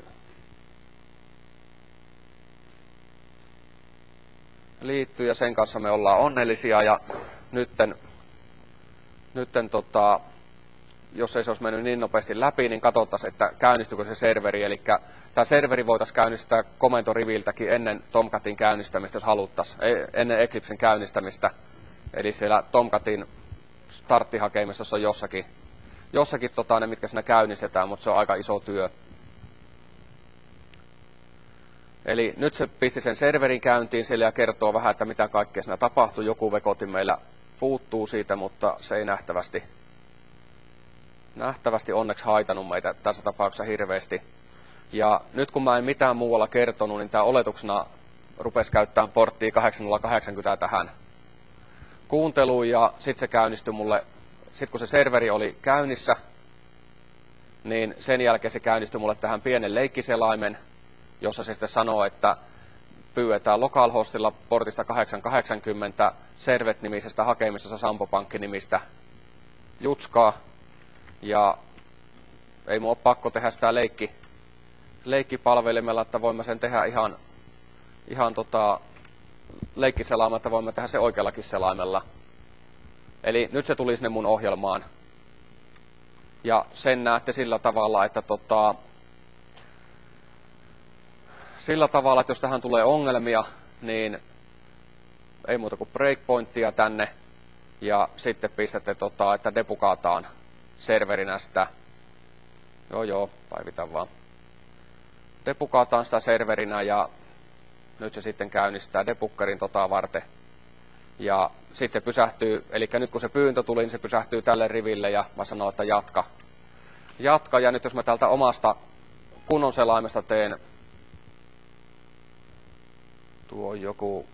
[SPEAKER 1] Liittyy ja sen kanssa me ollaan onnellisia ja nytten, nytten tota, jos ei se olisi mennyt niin nopeasti läpi, niin katsottaisiin, että käynnistykö se serveri. Eli tämä serveri voitaisiin käynnistää komentoriviltäkin ennen Tomcatin käynnistämistä, jos haluttaisiin, ennen Eclipsen käynnistämistä. Eli siellä Tomcatin starttihakemistossa on jossakin, jossakin tota, ne, mitkä siinä käynnistetään, mutta se on aika iso työ. Eli nyt se pisti sen serverin käyntiin sille ja kertoo vähän, että mitä kaikkea siinä tapahtuu. Joku vekotin meillä puuttuu siitä, mutta se ei nähtävästi, nähtävästi onneksi haitanut meitä tässä tapauksessa hirveästi. Ja nyt kun mä en mitään muualla kertonut, niin tämä oletuksena rupesi käyttämään porttia kahdeksankymmentä kahdeksankymmentä tähän kuunteluun. Ja sitten se käynnistyi mulle, sitten kun se serveri oli käynnissä, niin sen jälkeen se käynnistyi mulle tähän pienen leikkiselaimen, jossa se sitten sanoo, että pyydetään localhostilla portista kahdeksan kahdeksankymmentä servet-nimisestä hakemisesta Sampo-pankki-nimistä jutskaa. Ja ei mun ole pakko tehdä sitä leikki, leikkipalvelimella, että voimme sen tehdä ihan, ihan tota, leikkiselaimella, että voimme tehdä se oikeallakin selaimella. Eli nyt se tuli sinne mun ohjelmaan. Ja sen näette sillä tavalla, että tota, sillä tavalla, että jos tähän tulee ongelmia, niin ei muuta kuin breakpointtia tänne. Ja sitten pistätte, tota, että debugataan serverinä sitä. Joo joo, päivitän vaan. Debugataan sitä serverinä ja nyt se sitten käynnistää debuggerin tota varten. Ja sitten se pysähtyy, eli nyt kun se pyyntö tuli, niin se pysähtyy tälle riville ja mä sanon, että jatka. Jatka, ja nyt jos mä täältä omasta kunnon selaimesta teen, tuo on joku,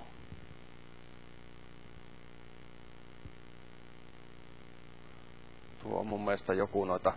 [SPEAKER 1] tuo on mun mielestä joku noita,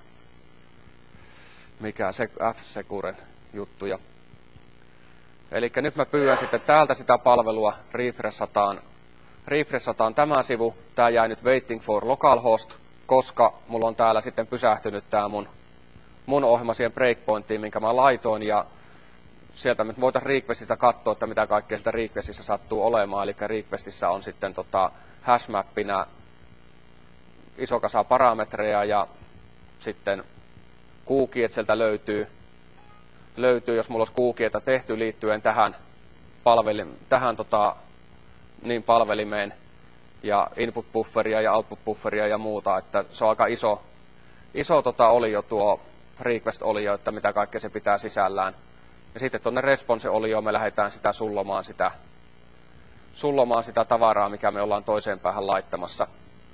[SPEAKER 1] mikä se F-Securen juttuja. Eli nyt mä pyydän sitten täältä sitä palvelua, refreshataan, refreshataan tämä sivu. Tää jäi nyt waiting for localhost, koska mulla on täällä sitten pysähtynyt tää mun, mun ohjelma siihen breakpointtiin, minkä mä laitoin. Ja sieltä me voitaisiin requestistä katsoa, että mitä kaikkea sieltä requestissa sattuu olemaan. Eli requestissä on sitten tota hashmappinä iso kasa parametreja ja sitten kuukiet sieltä löytyy. löytyy, jos mulla olisi kuukieta tehty liittyen tähän, palvelim, tähän tota, niin palvelimeen ja input bufferia ja output bufferia ja muuta, että se on aika iso, iso tota, oli jo tuo request oli jo, että mitä kaikkea se pitää sisällään. Ja sitten tuonne response oli jo, me lähdetään sitä sullomaan sitä, sullomaan sitä tavaraa, mikä me ollaan toiseen päähän laittamassa.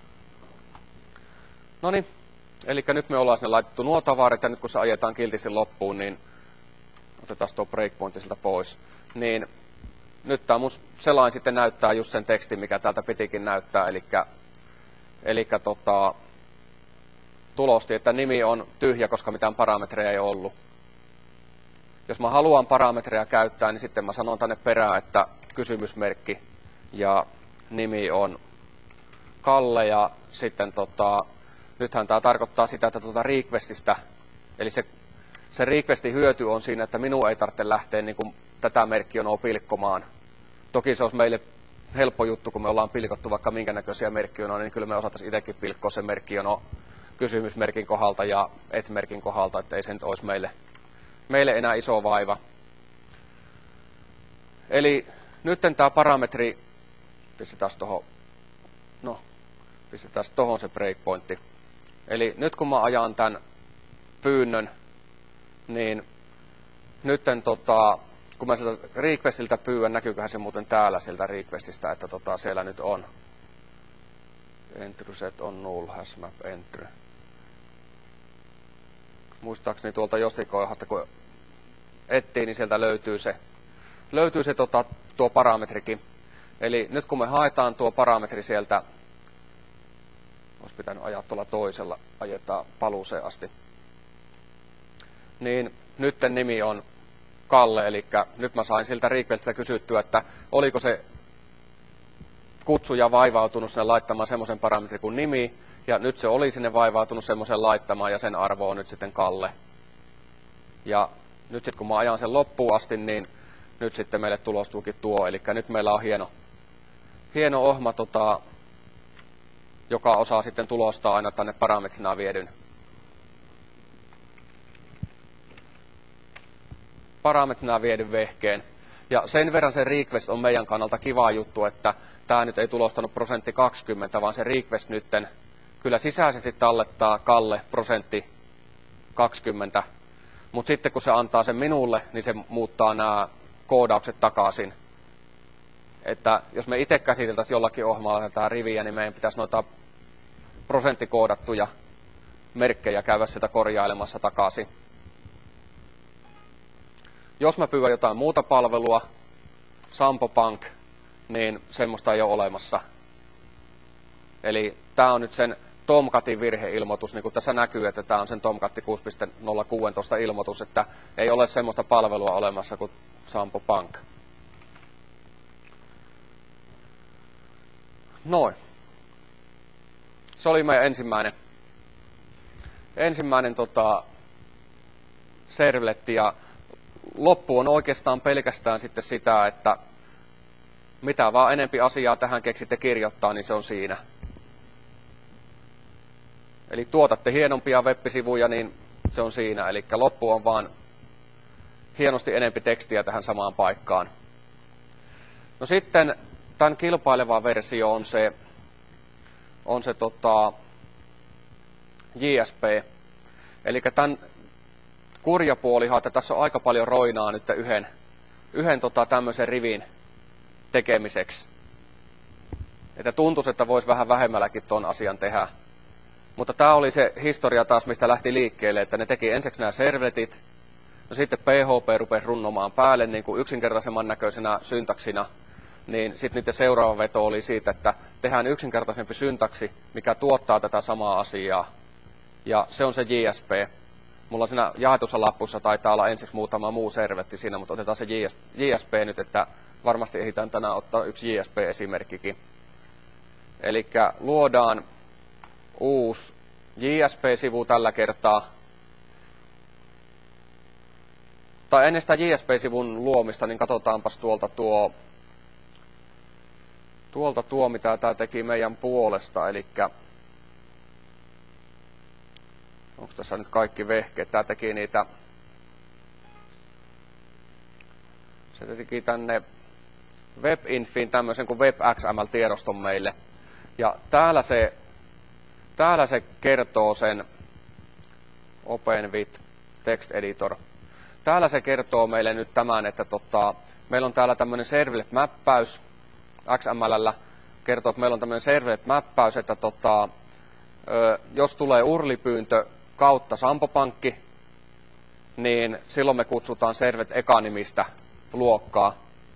[SPEAKER 1] Noniin, eli nyt me ollaan sinne laitettu nuo tavarat ja nyt kun se ajetaan kiltisti loppuun, niin otetaan tuo breakpointti siltä pois, niin nyt tämä mun selain sitten näyttää just sen tekstin, mikä täältä pitikin näyttää, eli, eli tota, tulosti, että nimi on tyhjä, koska mitään parametreja ei ollut. Jos mä haluan parametreja käyttää, niin sitten mä sanon tänne perään, että kysymysmerkki ja nimi on Kalle ja sitten tota, nythän tämä tarkoittaa sitä, että tuota requestistä, eli se Se requestin hyöty on siinä, että minun ei tarvitse lähteä niin kuin tätä merkkionoa pilkkomaan. Toki se olisi meille helppo juttu, kun me ollaan pilkottu vaikka minkä näköisiä merkkionoja, niin kyllä me osattaisiin itsekin pilkkoa se merkkiono kysymysmerkin kohdalta ja et-merkin kohdalta, että ei se nyt olisi meille, meille enää iso vaiva. Eli Nyt tämä parametri, pistetään tuohon, no, pistetään tuohon se breakpointti. Eli nyt kun mä ajan tämän pyynnön, niin nytten tota, kun mä sieltä requestiltä pyydän, näkyyköhän se muuten täällä sieltä requestistä, että tota, siellä nyt on. Entry set on null, hashmap entry. Muistaakseni tuolta jostikoihasta, kun etsii, niin sieltä löytyy se, löytyy se tota, tuo parametrikin. Eli nyt kun me haetaan tuo parametri sieltä, olisi pitänyt ajaa tuolla toisella, ajetaan paluuseen asti. Niin nytten nimi on Kalle, eli nyt mä sain siltä requestiltä kysyttyä, että oliko se kutsuja vaivautunut sinne laittamaan semmoisen parametrin kuin nimi, ja nyt se oli sinne vaivautunut semmoisen laittamaan, ja sen arvo on nyt sitten Kalle. Ja nyt sitten kun mä ajan sen loppuun asti, niin nyt sitten meille tulostuukin tuo, eli nyt meillä on hieno, hieno ohma, tota, joka osaa sitten tulostaa aina tänne parametrina viedyn parametrina viedyn vehkeen. Ja sen verran se request on meidän kannalta kiva juttu, että tämä nyt ei tulostanut prosentti kaksikymmentä, vaan se request nytten kyllä sisäisesti tallettaa Kalle prosentti kaksikymmentä. Mutta sitten kun se antaa sen minulle, niin se muuttaa nämä koodaukset takaisin. Että jos me itse käsiteltäisiin jollakin ohjelmalla tätä riviä, niin meidän pitäisi noita prosenttikoodattuja merkkejä käydä sitä korjailemassa takaisin. Jos mä pyydän jotain muuta palvelua, Sampo Punk, niin semmoista ei ole olemassa. Eli tämä on nyt sen Tomcatin virheilmoitus, niin kuin tässä näkyy, että tämä on sen Tomcat kuusi piste nolla kuusitoista ilmoitus, että ei ole semmoista palvelua olemassa kuin Sampo Punk. Noin. Se oli meidän ensimmäinen, ensimmäinen tota, servletti, ja loppu on oikeastaan pelkästään sitten sitä, että mitä vaan enempi asiaa tähän keksitte kirjoittaa, niin se on siinä. Eli tuotatte hienompia web-sivuja, niin se on siinä. Eli loppu on vaan hienosti enempi tekstiä tähän samaan paikkaan. No sitten tämän kilpaileva versio on se, on se tota, J S P. Eli tämän kurjapuolihan, että tässä on aika paljon roinaa nyt yhden, yhden tota, tämmöisen rivin tekemiseksi. Että tuntuisi, että voisi vähän vähemmälläkin ton asian tehdä. Mutta tämä oli se historia taas, mistä lähti liikkeelle, että ne teki ensiksi nämä servletit, no sitten P H P rupesi runnomaan päälle niin kuin yksinkertaisemman näköisenä syntaksina, niin sitten niiden seuraava veto oli siitä, että tehdään yksinkertaisempi syntaksi, mikä tuottaa tätä samaa asiaa. Ja se on se J S P. Mulla siinä jaetussa lappussa taitaa olla ensiksi muutama muu servetti siinä, mutta otetaan se J S P nyt, että varmasti ehditään tänään ottaa yksi J S P-esimerkkikin. Eli luodaan uusi J S P-sivu tällä kertaa. Tai ennen sitä J S P-sivun luomista, niin katsotaanpas tuolta tuo, tuolta tuo mitä tämä teki meidän puolesta. Eli onko tässä nyt kaikki vehkeet? Tämä teki niitä, se teki tänne WebInfiin tämmöisen kuin WebXML-tiedoston meille. Ja täällä se, täällä se kertoo sen Open with Text Editor. Täällä se kertoo meille nyt tämän, että tota, meillä on täällä tämmöinen servlet-mäppäys X M L:llä. Kertoo, että meillä on tämmöinen servlet-mäppäys, että tota, ö, jos tulee urlipyyntö kautta Sampo-pankki, niin silloin me kutsutaan servlet-eka-nimistä luokkaa.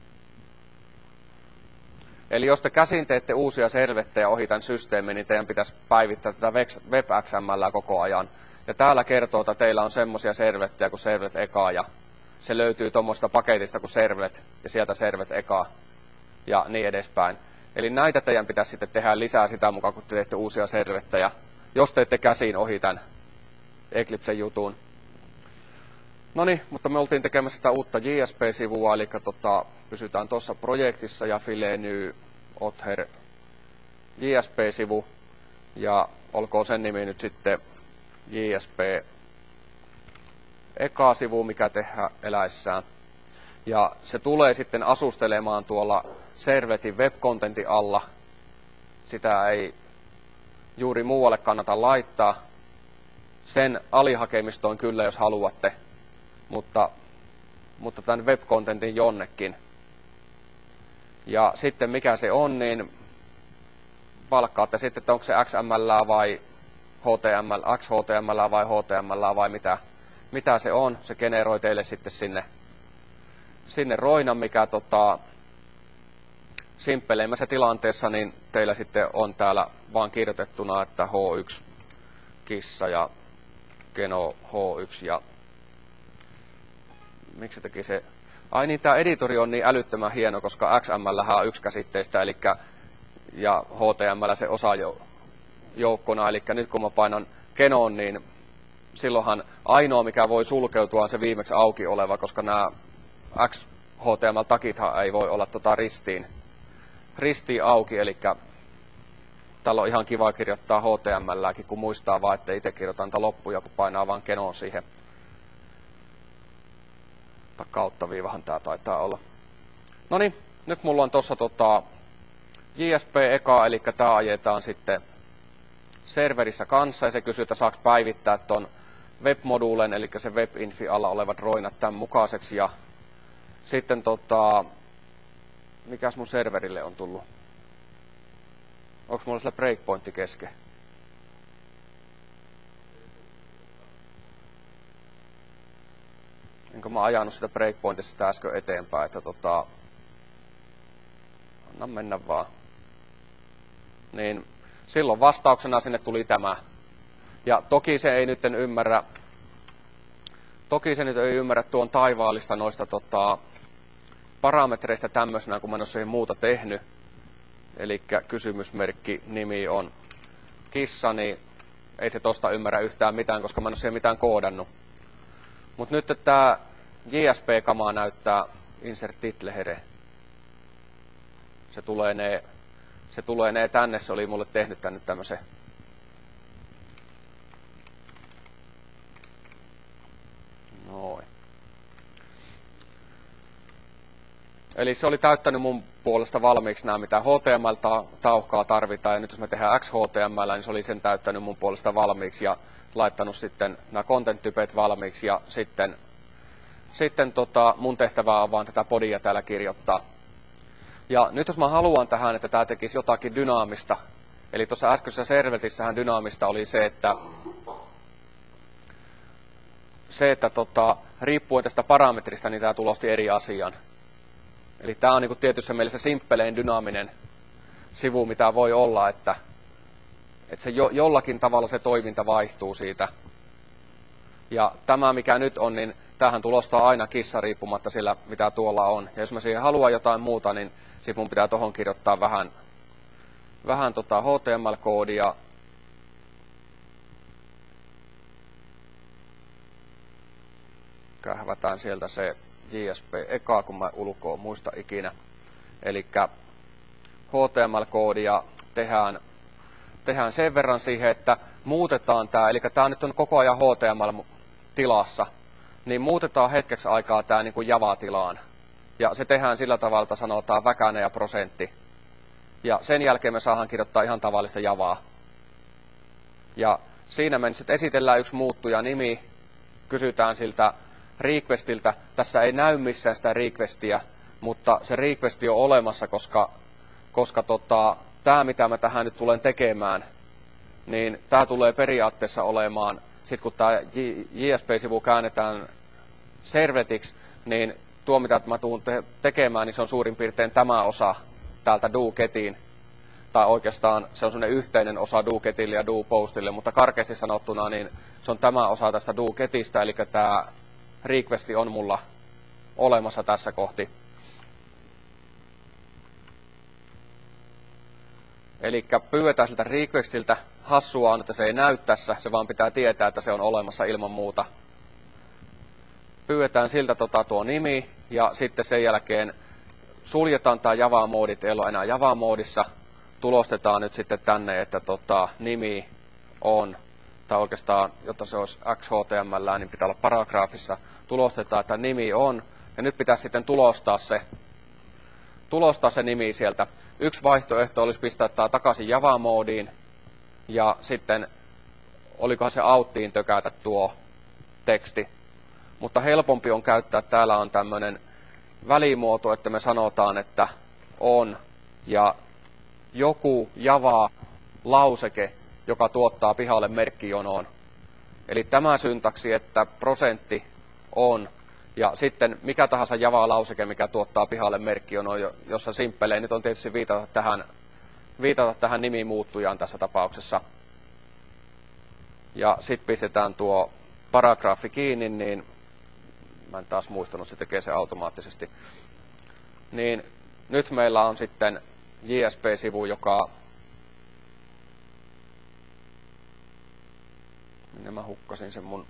[SPEAKER 1] Eli jos te käsin teette uusia servettejä ohi tämän systeemin, niin teidän pitäisi päivittää tätä WebXML koko ajan. Ja täällä kertoo, että teillä on semmoisia servettejä kuin servlet eka, ja se löytyy tuommoista paketista kuin servlet, ja sieltä servlet eka, ja niin edespäin. Eli näitä teidän pitäisi sitten tehdä lisää sitä mukaan, kun te teette uusia servettejä, jos teette käsin ohi tämän Eclipsen jutun. No niin, mutta me oltiin tekemässä sitä uutta J S P-sivua, eli tota, pysytään tuossa projektissa ja File New Other J S P-sivu, ja olkoon sen nimi nyt sitten J S P eka sivu, mikä tehdään eläissään. Ja se tulee sitten asustelemaan tuolla servetin web-contentin alla. Sitä ei juuri muualle kannata laittaa. Sen alihakemistoon kyllä, jos haluatte, mutta, mutta tämän web-contentin jonnekin. Ja sitten mikä se on, niin valkkaatte sitten, että onko se X M L vai H T M L, X H T M L vai H T M L vai mitä, mitä se on. Se generoi teille sitten sinne, sinne roinan, mikä tota, simppeleimmässä tilanteessa niin teillä sitten on täällä vaan kirjoitettuna, että H yksi kissa ja Geno H yksi ja miksi se teki se? Ai niin, tämä editori on niin älyttömän hieno, koska X M L on yksi käsitteistä, eli ja H T M L se osa joukkona, eli nyt kun mä painan Genoon, niin silloinhan ainoa mikä voi sulkeutua on se viimeksi auki oleva, koska nämä X H T M L-takithan ei voi olla tota ristiin, ristiin auki, eli täällä on ihan kiva kirjoittaa H T M L:ääkin, kun muistaa vaan, että itse kirjoitan tätä loppuja, kun painaa vaan Genoon siihen. Tai kautta viivahan tää taitaa olla. Noniin, nyt mulla on tossa tota J S P eka, eli tää ajetaan sitten serverissä kanssa, ja se kysyy, että saaks päivittää ton web-moduulen, eli se web-infi alla olevat roinat tämän mukaiseksi, ja sitten tota, mikäs mun serverille on tullut? Onks mulla sillä breakpointti kesken? Enkö mä ajanut sitä breakpointista sitä äsken eteenpäin, että tota, anna mennä vaan. Niin silloin vastauksena sinne tuli tämä. Ja toki se ei nyt ymmärrä, toki se nyt ei ymmärrä tuon taivaallista noista tota, parametreista tämmöisenä, kun mä en ole siihen muuta tehnyt. Eli kysymysmerkki nimi on kissa, niin ei se tosta ymmärrä yhtään mitään, koska mä en ole siihen mitään koodannut. Mut nyt tää J S P-kamaa näyttää insert title header. Se tulee ne, se tulee ne tänne, se oli mulle tehnyt tänne tämmösen. Noin. Eli se oli täyttänyt mun puolesta valmiiksi nämä, mitä H T M L-tauhkaa tarvitaan. Ja nyt jos me tehdään X H T M L, niin se oli sen täyttänyt mun puolesta valmiiksi ja laittanut sitten nämä content-typet valmiiksi. Ja sitten, sitten tota, mun tehtävää on vaan tätä podia täällä kirjoittaa. Ja nyt jos mä haluan tähän, että tämä tekisi jotakin dynaamista, eli tuossa äskeisessä servetissähän dynaamista oli se, että se, että tota, riippuen tästä parametrista, niin tämä tulosti eri asian. Eli tämä on niin kuin tietyssä mielessä simppelein dynaaminen sivu, mitä voi olla, että, että se jo, jollakin tavalla se toiminta vaihtuu siitä. Ja tämä, mikä nyt on, niin tämähän tulostaa aina kissa riippumatta sillä, mitä tuolla on. Ja jos mä siihen haluan jotain muuta, niin sitten mun pitää tohon kirjoittaa vähän, vähän tota H T M L-koodia. Kähvätään sieltä se J S P eka, kun mä ulkoa muista ikinä. Eli H T M L-koodia tehdään, tehdään sen verran siihen, että muutetaan tämä, eli tämä nyt on koko ajan H T M L-tilassa, niin muutetaan hetkeksi aikaa tämä niin kuin Java-tilaan. Ja se tehdään sillä tavalla, että sanotaan väkäne ja prosentti. Ja sen jälkeen me saadaan kirjoittaa ihan tavallista Javaa. Ja siinä me nyt esitellään yksi muuttuja nimi, kysytään siltä requestiltä. Tässä ei näy missään sitä requestia, mutta se requesti on olemassa, koska, koska tota, tämä mitä mä tähän nyt tulen tekemään, niin tämä tulee periaatteessa olemaan, sit kun tämä J S P-sivu käännetään servetiksi, niin tuo mitä mä tuun te- tekemään, niin se on suurin piirtein tämä osa täältä do-getiin. Tai oikeastaan se on sellainen yhteinen osa do-getille ja do-postille, mutta karkeasti sanottuna niin se on tämä osa tästä do-getistä, eli tämä requesti on mulla olemassa tässä kohti. Eli pyydetään siltä requestiltä, hassua on, että se ei näy tässä, se vaan pitää tietää, että se on olemassa ilman muuta. Pyydetään siltä tota, tuo nimi, ja sitten sen jälkeen suljetaan tämä Java-moodi, ei ole enää Java-moodissa. Tulostetaan nyt sitten tänne, että tota, nimi on, tai oikeastaan, jotta se olisi X H T M L, niin pitää olla paragraafissa. Tulostetaan, että nimi on, Ja nyt pitäisi sitten tulostaa se, tulostaa se nimi sieltä. Yksi vaihtoehto olisi pistää tämä takaisin Java-moodiin ja sitten olikohan se outtiin tökätä tuo teksti. Mutta helpompi on käyttää, täällä on tämmöinen välimuoto, että me sanotaan, että on ja joku Java-lauseke, joka tuottaa pihalle merkkijonoon. Eli tämä syntaksi, että prosentti on ja sitten mikä tahansa Java-lauseke, mikä tuottaa pihalle merkkijonoon, jossa simppeleen nyt on tietysti viitata tähän, viitata tähän nimimuuttujaan tässä tapauksessa. Ja sitten pistetään tuo paragraafi kiinni, niin mä en taas muistanut, se tekee se automaattisesti. Niin nyt meillä on sitten J S P-sivu, joka... Minne mä hukkasin sen mun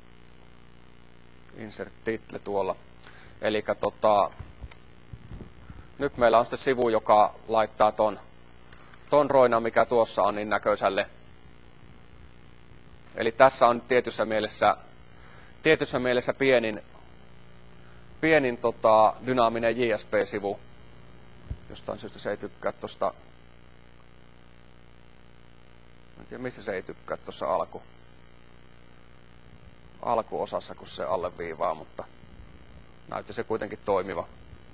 [SPEAKER 1] insert title tuolla. Elikkä tota... Nyt meillä on sitten sivu, joka laittaa ton, ton roinan, mikä tuossa on, niin näköiselle. Eli tässä on tietyssä mielessä, tietyssä mielessä pienin, pienin tota, dynaaminen J S P-sivu. Jostain syystä se ei tykkää tuosta. En tiedä, missä se ei tykkää tuossa alku. alkuosassa, kun se alleviivaa, mutta näytti se kuitenkin toimiva.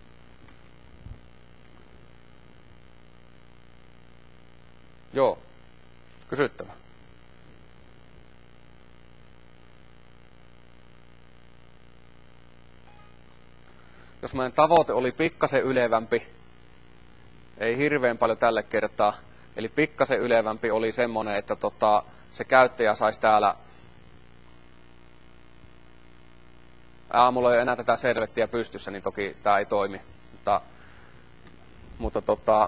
[SPEAKER 1] Joo, kysyttävä. Jos meidän tavoite oli pikkasen ylevämpi, ei hirveän paljon tälle kertaa, eli pikkasen ylevämpi oli semmonen, että tota, se käyttäjä saisi täällä... Ää, mulla ei ole enää tätä servettiä pystyssä, niin toki tää ei toimi. Mutta, mutta tota,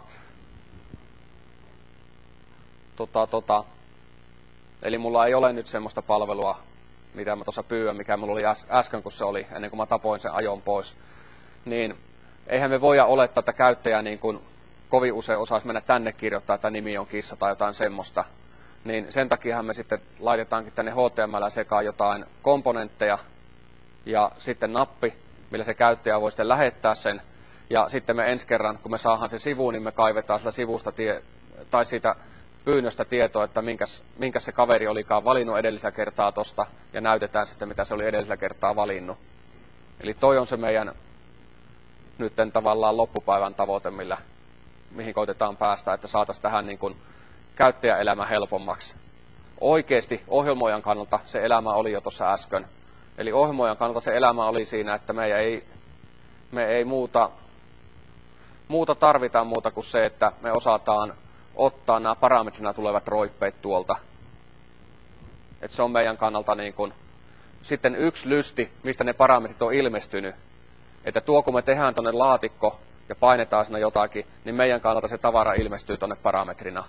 [SPEAKER 1] tota, tota, eli mulla ei ole nyt semmoista palvelua, mitä mä tuossa pyydän, mikä mulla oli äsken, kun se oli, ennen kuin mä tapoin sen ajon pois. Niin eihän me voida olettaa, että käyttäjä niin kuin kovin usein osaisi mennä tänne kirjoittaa, että nimi on kissa tai jotain semmoista. Niin sen takia me sitten laitetaankin tänne H T M L sekaan jotain komponentteja ja sitten nappi, millä se käyttäjä voi sitten lähettää sen. Ja sitten me ensi kerran, kun me saadaan se sivu, niin me kaivetaan sillä sivusta tie, tai siitä pyynnöstä tietoa, että minkäs, minkäs se kaveri olikaan valinnut edellisellä kertaa tosta, ja näytetään sitten, mitä se oli edellisellä kertaa valinnut. Eli toi on se meidän nytten tavallaan loppupäivän tavoite, millä, mihin koitetaan päästä, että saataisiin tähän niin kuin käyttäjäelämä helpommaksi. Oikeesti ohjelmoijan kannalta se elämä oli jo tuossa äsken. Eli ohjelmoijan kannalta se elämä oli siinä, että me ei, me ei muuta, muuta tarvita muuta kuin se, että me osataan ottaa nämä parametrina tulevat roippeet tuolta. Et se on meidän kannalta niin kuin sitten yksi lysti, mistä ne parametrit on ilmestynyt. Että tuo kun me tehdään tuonne laatikko ja painetaan siinä jotakin, niin meidän kannalta se tavara ilmestyy tuonne parametrina.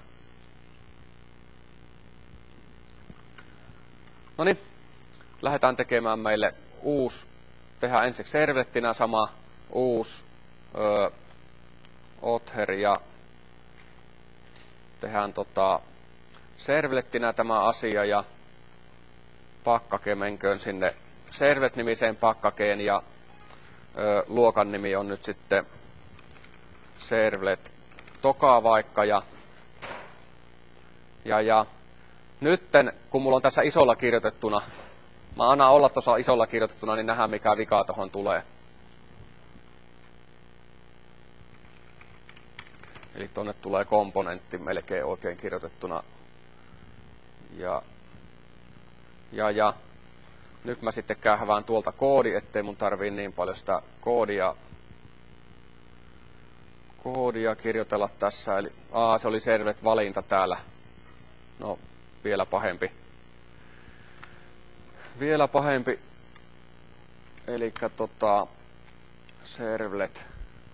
[SPEAKER 1] No niin, lähdetään tekemään meille uusi, tehdään ensiksi servlettinä sama, uusi öö, other ja tehdään tota servlettinä tämä asia ja pakkake menköön sinne servlet-nimiseen pakkakeen ja ö, luokan nimi on nyt sitten servlet toka vaikka ja ja ja nytten kun mulla on tässä isolla kirjoitettuna, mä annan olla tuossa isolla kirjoitettuna, niin nähdään mikä vika tohon tulee. Eli tonne tulee komponentti melkein oikein kirjoitettuna. Ja, ja, ja nyt mä sitten kähvään tuolta koodi, ettei mun tarvii niin paljon sitä koodia, koodia kirjoitella tässä. Eli aa, se oli servlet valinta täällä. No, vielä pahempi. Vielä pahempi. Elikkä tota, servlet.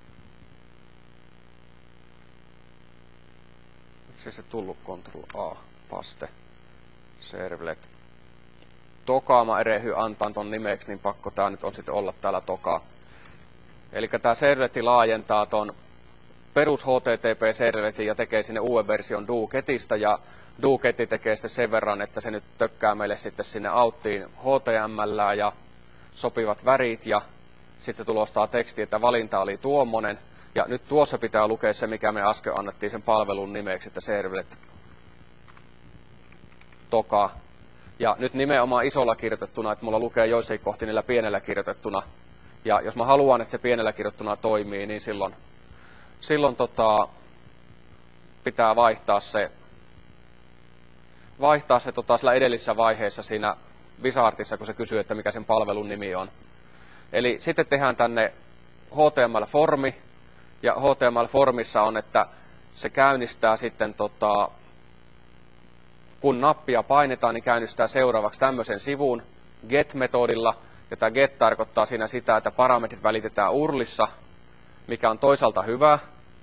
[SPEAKER 1] Miksi se tullut Ctrl A, paste, servlet. Toka mä erehy antaan ton nimeksi, niin pakko tää nyt on sitten olla täällä toka. Elikkä tää servletti laajentaa ton perus H T T P-servletin ja tekee sinne uuden version doGetista ja doGet tekee sitten sen verran, että se nyt tökkää meille sitten sinne outtiin H T M L ja sopivat värit ja sitten se tulostaa teksti, että valinta oli tuommoinen. Ja nyt tuossa pitää lukea se, mikä me äsken annettiin sen palvelun nimeksi, että servlet toka. Ja nyt nimenomaan isolla kirjoitettuna, että mulla lukee joissakin kohti niillä pienellä kirjoitettuna. Ja jos mä haluan, että se pienellä kirjoitettuna toimii, niin silloin, silloin tota, pitää vaihtaa se, vaihtaa se tota, sillä edellisessä vaiheessa siinä Wizardissa, kun se kysyy, että mikä sen palvelun nimi on. Eli sitten tehdään tänne H T M L-formi, ja H T M L-formissa on, että se käynnistää sitten, tota, kun nappia painetaan, niin käynnistää seuraavaksi tämmöisen sivun get-metodilla, ja tämä get tarkoittaa siinä sitä, että parametrit välitetään urlissa, mikä on toisaalta hyvä.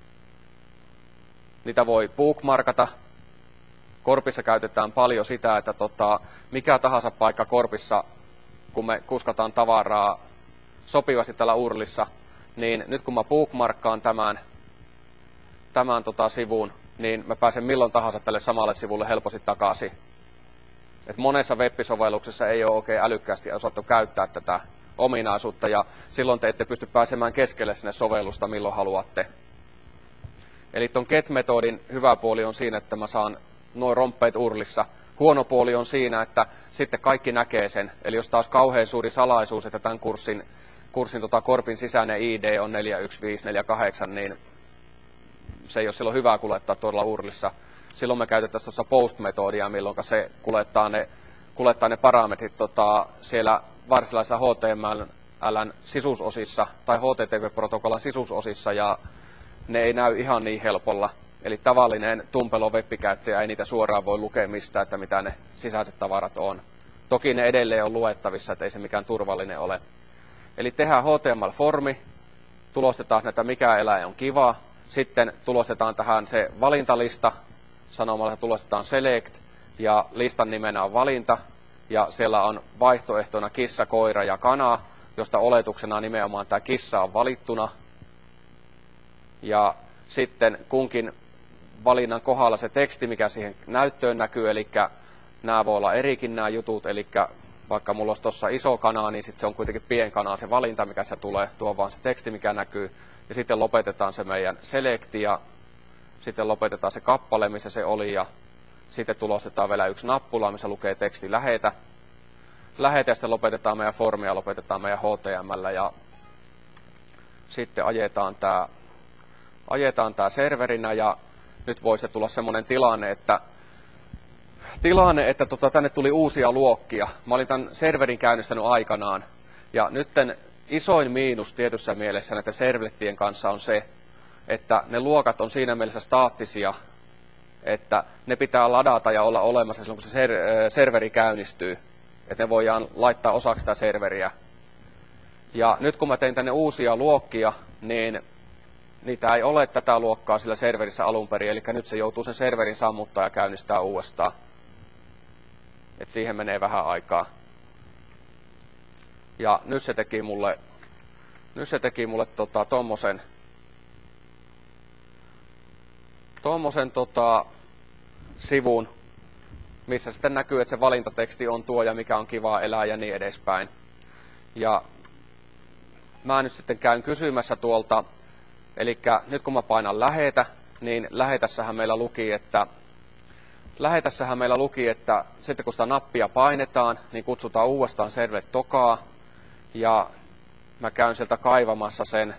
[SPEAKER 1] Niitä voi bookmarkata. Korpissa käytetään paljon sitä, että tota, mikä tahansa paikka korpissa, kun me kuskataan tavaraa sopivasti tällä urlissa, niin nyt kun mä bookmarkkaan tämän, tämän tota sivun, niin mä pääsen milloin tahansa tälle samalle sivulle helposti takaisin. Et monessa web-sovelluksessa ei ole oikein älykkäästi osattu käyttää tätä ominaisuutta, ja silloin te ette pysty pääsemään keskelle sinne sovellusta milloin haluatte. Eli ton get-metodin hyvä puoli on siinä, että mä saan nuo romppeet urlissa. Huono puoli on siinä, että sitten kaikki näkee sen. Eli jos taas kauhean suuri salaisuus, että tämän kurssin, kurssin tota korpin sisäinen I D on neljä yksi viisi neljä kahdeksan, niin se ei ole silloin hyvä kuljettaa tuolla urlissa. Silloin me käytettäisiin tuossa post-metodia, milloin se kuljettaa ne, kuljettaa ne parametrit tota, siellä varsinaisessa H T M L:n sisusosissa tai H T T P-protokollan sisusosissa, ja ne ei näy ihan niin helpolla. Eli tavallinen tumpelo web-käyttäjä ei niitä suoraan voi lukea mistään, että mitä ne sisäiset tavarat on. Toki ne edelleen on luettavissa, että ei se mikään turvallinen ole. Eli tehdään H T M L-formi, tulostetaan, että mikä eläin on kiva. Sitten tulostetaan tähän se valintalista, sanomalla tulostetaan select, ja listan nimenä on valinta. Ja siellä on vaihtoehtona kissa, koira ja kana, josta oletuksena nimenomaan tämä kissa on valittuna. Ja sitten kunkin valinnan kohdalla se teksti, mikä siihen näyttöön näkyy, eli nämä voi olla erikin nämä jutut, eli vaikka mulla olisi tuossa iso kana, niin sitten se on kuitenkin pienkana se valinta, mikä se tulee, tuo vaan se teksti, mikä näkyy. Ja sitten lopetetaan se meidän selekti, ja sitten lopetetaan se kappale, missä se oli, ja sitten tulostetaan vielä yksi nappula, missä lukee teksti lähetä. Lähetä, ja sitten lopetetaan meidän formi, ja lopetetaan meidän H T M L, ja sitten ajetaan tämä ajetaan tämä serverinä, ja nyt voisi tulla semmoinen tilanne, että, tilanne, että tota, tänne tuli uusia luokkia. Mä olin tämän serverin käynnistänyt aikanaan, ja nytten isoin miinus tietyssä mielessä näiden servlettien kanssa on se, että ne luokat on siinä mielessä staattisia, että ne pitää ladata ja olla olemassa silloin, kun se ser- serveri käynnistyy. Että ne voidaan laittaa osaksi sitä serveriä. Ja nyt kun mä tein tänne uusia luokkia, niin niitä ei ole tätä luokkaa sillä serverissä alun perin, eli nyt se joutuu sen serverin sammuttaa ja käynnistää uudestaan. Et siihen menee vähän aikaa. Ja nyt se teki mulle, nyt se teki mulle tota, tommosen, tommosen tota, sivun, missä sitten näkyy, että se valintateksti on tuo ja mikä on kiva elää ja niin edespäin. Ja mä nyt sitten käyn kysymässä tuolta, eli nyt kun mä painan lähetä, niin lähetässähän meillä luki, että lähetässähän meillä luki, että sitten kun sitä nappia painetaan, niin kutsutaan uudestaan servlet tokaa, ja mä käyn sieltä kaivamassa sen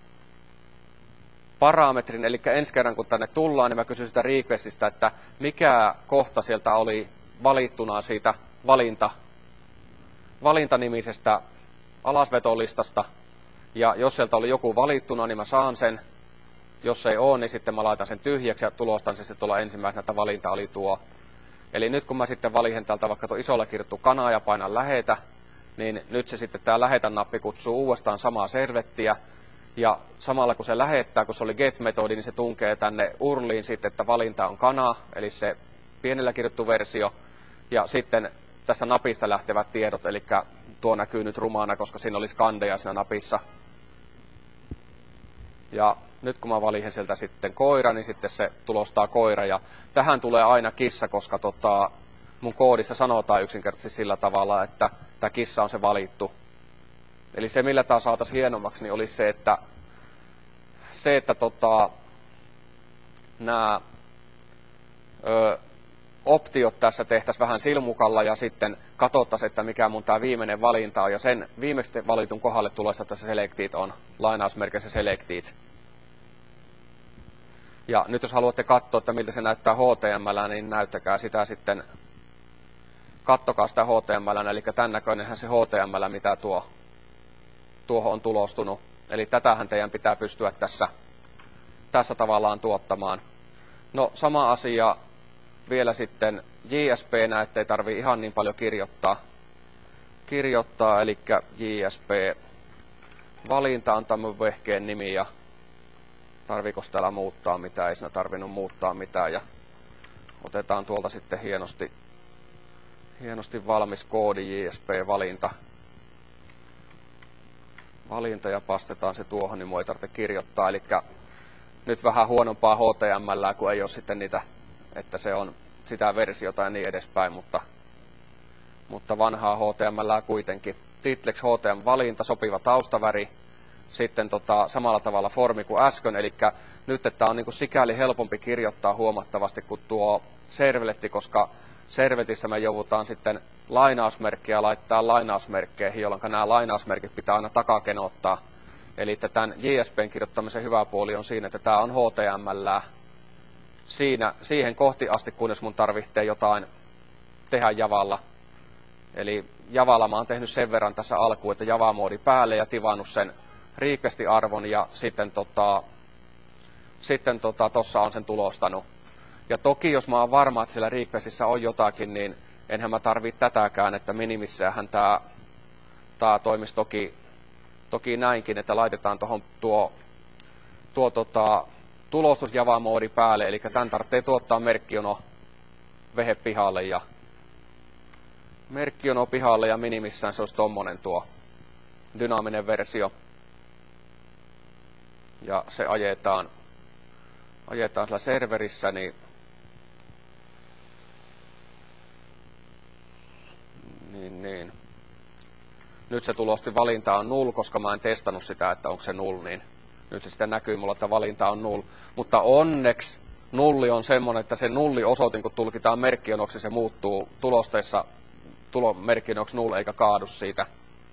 [SPEAKER 1] parametrin, eli ensi kerran kun tänne tullaan, niin mä kysyn sitä requestistä, että mikä kohta sieltä oli valittuna siitä valinta, valintanimisestä alasvetolistasta, ja jos sieltä oli joku valittuna, niin mä saan sen. Jos ei ole, niin sitten mä laitan sen tyhjäksi ja tulostan se sitten tuolla ensimmäisenä, että valinta oli tuo. Eli nyt kun mä sitten valihen täältä vaikka tuo isolla kirjoittu kanaa ja painan lähetä, niin nyt se sitten tämä lähetä-nappi kutsuu uudestaan samaa servettiä. Ja samalla kun se lähettää, kun se oli get-metodi, niin se tunkee tänne urliin sitten, että valinta on kana, eli se pienellä kirjoittu versio. Ja sitten tästä napista lähtevät tiedot, eli tuo näkyy nyt rumaana, koska siinä olisi kandeja siinä napissa. Ja nyt kun mä valihen sieltä sitten koira, niin sitten se tulostaa koira. Ja tähän tulee aina kissa, koska tota, mun koodissa sanotaan yksinkertaisesti sillä tavalla, että tämä kissa on se valittu. Eli se, millä tämä saataisiin hienommaksi, niin olisi se, että, se, että tota, nämä ö, optiot tässä tehtäisiin vähän silmukalla ja sitten katsottaisiin, että mikä mun tämä viimeinen valinta on. Ja sen viimeksi valitun kohdalle tulossa tässä selectit on, lainausmerkeissä selectit. Ja nyt jos haluatte katsoa, että miltä se näyttää H T M L, niin näyttäkää sitä sitten, kattokaa sitä H T M L, eli tämän näköinenhän se H T M L, mitä tuo, tuohon on tulostunut. Eli tätähän teidän pitää pystyä tässä, tässä tavallaan tuottamaan. No sama asia vielä sitten J S P-nä, ettei tarvii ihan niin paljon kirjoittaa. Kirjoittaa, eli J S P valinta on tämän vehkeen nimi ja tarviiko täällä muuttaa mitään, ei siinä tarvinnut muuttaa mitään ja otetaan tuolta sitten hienosti, hienosti valmis koodi J S P-valinta. Valinta ja pastetaan se tuohon, niin mua ei tarvitse kirjoittaa, eli nyt vähän huonompaa H T M L, kun ei ole sitten niitä, että se on sitä versiota ja niin edespäin, mutta, mutta vanhaa H T M L kuitenkin. Titlex H T M L-valinta, sopiva taustaväri, sitten tota, samalla tavalla formi kuin äsken, eli nyt että on niin kuin sikäli helpompi kirjoittaa huomattavasti kuin tuo servletti, koska servletissä me joudutaan sitten lainausmerkkiä laittaa lainausmerkkeihin, jolloin nämä lainausmerkit pitää aina takakenottaa. Eli tämän J S P:n kirjoittamisen hyvä puoli on siinä, että tämä on H T M L siinä, siihen kohti asti, kunnes mun tarvitsee jotain tehdä Javalla. Eli Javalla mä oon tehnyt sen verran tässä alkuun, että Java-moodi päälle ja tivannut sen request-arvon ja sitten tota, sitten tota, tossa on sen tulostanut. Ja toki jos mä oon varma, että siellä requestissä on jotakin, niin enhän mä tarvitse tätäkään, että minimissähän tää, tää toimisi toki, toki näinkin, että laitetaan tuohon tuo, tuo tota, tulostus Java-moodi päälle, eli tän tarvitsee tuottaa merkkiono vehe pihalle ja merkkiono pihalle ja minimissään se olisi tommonen tuo dynaaminen versio. Ja se ajetaan, ajetaan sillä serverissä, niin, niin, niin. Nyt se tulosti valinta on null, koska mä en testannut sitä, että onko se null, niin nyt se sitten näkyy mulla, että valinta on null. Mutta onneksi nulli on semmoinen, että se nulli osoitin, kun tulkitaan merkkionoksi, se muuttuu tulosteessa tulo merkkionoksi null eikä kaadu siitä.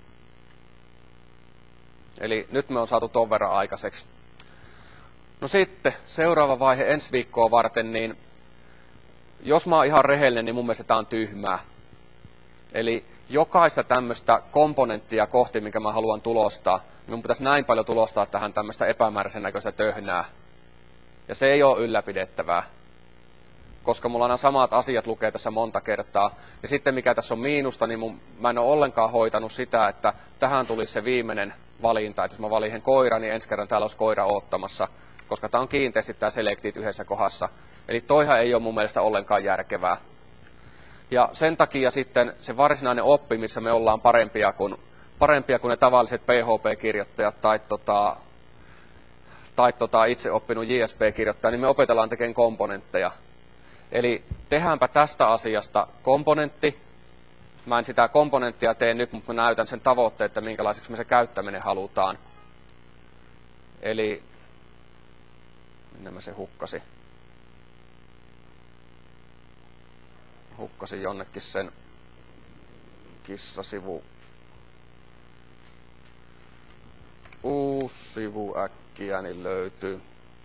[SPEAKER 1] Eli nyt me on saatu ton verran aikaiseksi. No sitten, seuraava vaihe ensi viikkoa varten, niin jos mä oon ihan rehellinen, niin mun mielestä tää on tyhmää. Eli jokaista tämmöistä komponenttia kohti, minkä mä haluan tulostaa, niin mun pitäisi näin paljon tulostaa tähän tämmöistä epämääräisen näköistä töhnää. Ja se ei ole ylläpidettävää, koska mulla aina samat asiat lukee tässä monta kertaa. Ja sitten mikä tässä on miinusta, niin mun, mä en ole ollenkaan hoitanut sitä, että tähän tulisi se viimeinen valinta. Että jos mä valin koira, niin ensi kerran täällä olisi koira oottamassa, koska tää on kiinteästi tää selectit yhdessä kohdassa. Eli toihan ei ole mun mielestä ollenkaan järkevää. Ja sen takia sitten se varsinainen oppi, missä me ollaan parempia kuin, parempia kuin ne tavalliset P H P-kirjoittajat tai, tota, tai tota itse oppinut J S P-kirjoittaja, niin me opetellaan tekemään komponentteja. Eli tehdäänpä tästä asiasta komponentti. Mä en sitä komponenttia tee nyt, mutta mä näytän sen tavoitteen, että minkälaiseksi me se käyttäminen halutaan. Eli minne mä se hukkasi? Hukkasin jonnekin sen kissasivu. Uusi sivu äkkiä, niin löytyy.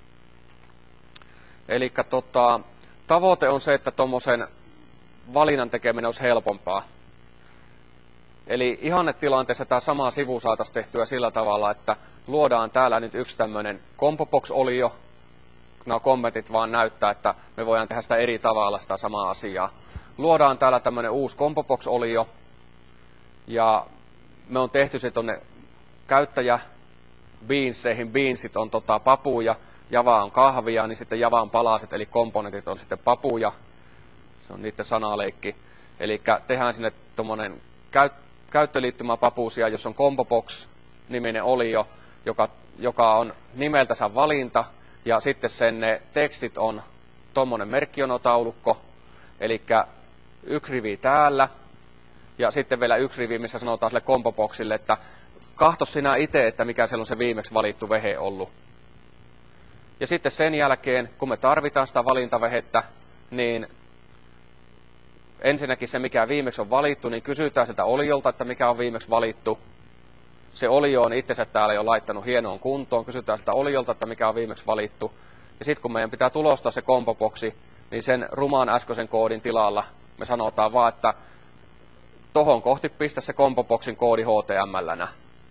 [SPEAKER 1] Elikkä tota, tavoite on se, että tommosen valinnan tekeminen olisi helpompaa. Eli ihannetilanteessa tämä sama sivu saataisiin tehtyä sillä tavalla, että luodaan täällä nyt yksi tämmöinen ComboBox-olio. Nämä kommentit vaan näyttää, että me voidaan tehdä sitä eri tavalla sitä samaa asiaa. Luodaan täällä tämmöinen uusi ComboBox-olio. Ja me on tehty se tonne käyttäjä beanseihin. Beansit on tota papuja, Java on kahvia, niin sitten Javan palaset, eli komponentit on sitten papuja. Se on niiden sanaleikki. Eli tehdään sinne tommonen käyt, käyttöliittymäpapusia, jos on ComboBox-niminen olio, joka, joka on nimeltänsä valinta. Ja sitten sen ne tekstit on tommonen merkkionotaulukko, eli yksi rivi täällä. Ja sitten vielä yksi rivi, missä sanotaan sille ComboBoxille, että kahto sinä itse, että mikä siellä on se viimeksi valittu vehe ollut. Ja sitten sen jälkeen, kun me tarvitaan sitä valintavehettä, niin ensinnäkin se, mikä viimeksi on valittu, niin kysytään sitä oliolta, että mikä on viimeksi valittu. Se olio on itsensä täällä jo laittanut hienoon kuntoon. Kysytään sitä oliolta, että mikä on viimeksi valittu. Ja sitten kun meidän pitää tulostaa se kompoboksi, niin sen rumaan äskeisen koodin tilalla me sanotaan vaan, että tohon kohti pistä se kompoboksin koodi H T M L:nä.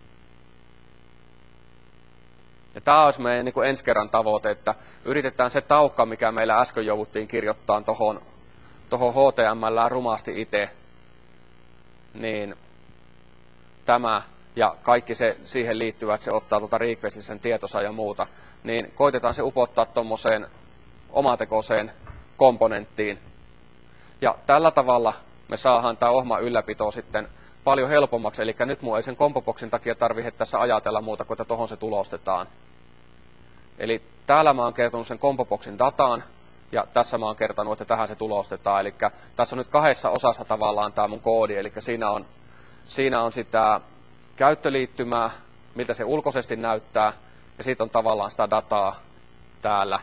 [SPEAKER 1] Ja tämä olisi meidän niin kuin ensi kerran tavoite, että yritetään se taukka, mikä meillä äsken jouduttiin kirjoittaa tohon, tohon H T M L:ään rumasti itse, niin tämä ja kaikki se siihen liittyvät, että se ottaa tuota requestin sen tietosa ja muuta, niin koitetaan se upottaa tuommoiseen omatekoiseen komponenttiin. Ja tällä tavalla me saadaan tämä ohjelman ylläpito sitten paljon helpommaksi, eli nyt mun ei sen kompoboksin takia tarvitse tässä ajatella muuta kuin, että tuohon se tulostetaan. Eli täällä mä oon kertonut sen kompoboksin dataan, ja tässä mä oon kertonut, että tähän se tulostetaan. Eli tässä on nyt kahdessa osassa tavallaan tämä mun koodi, eli siinä on, siinä on sitä käyttöliittymää, miltä se ulkoisesti näyttää, ja siitä on tavallaan sitä dataa täällä.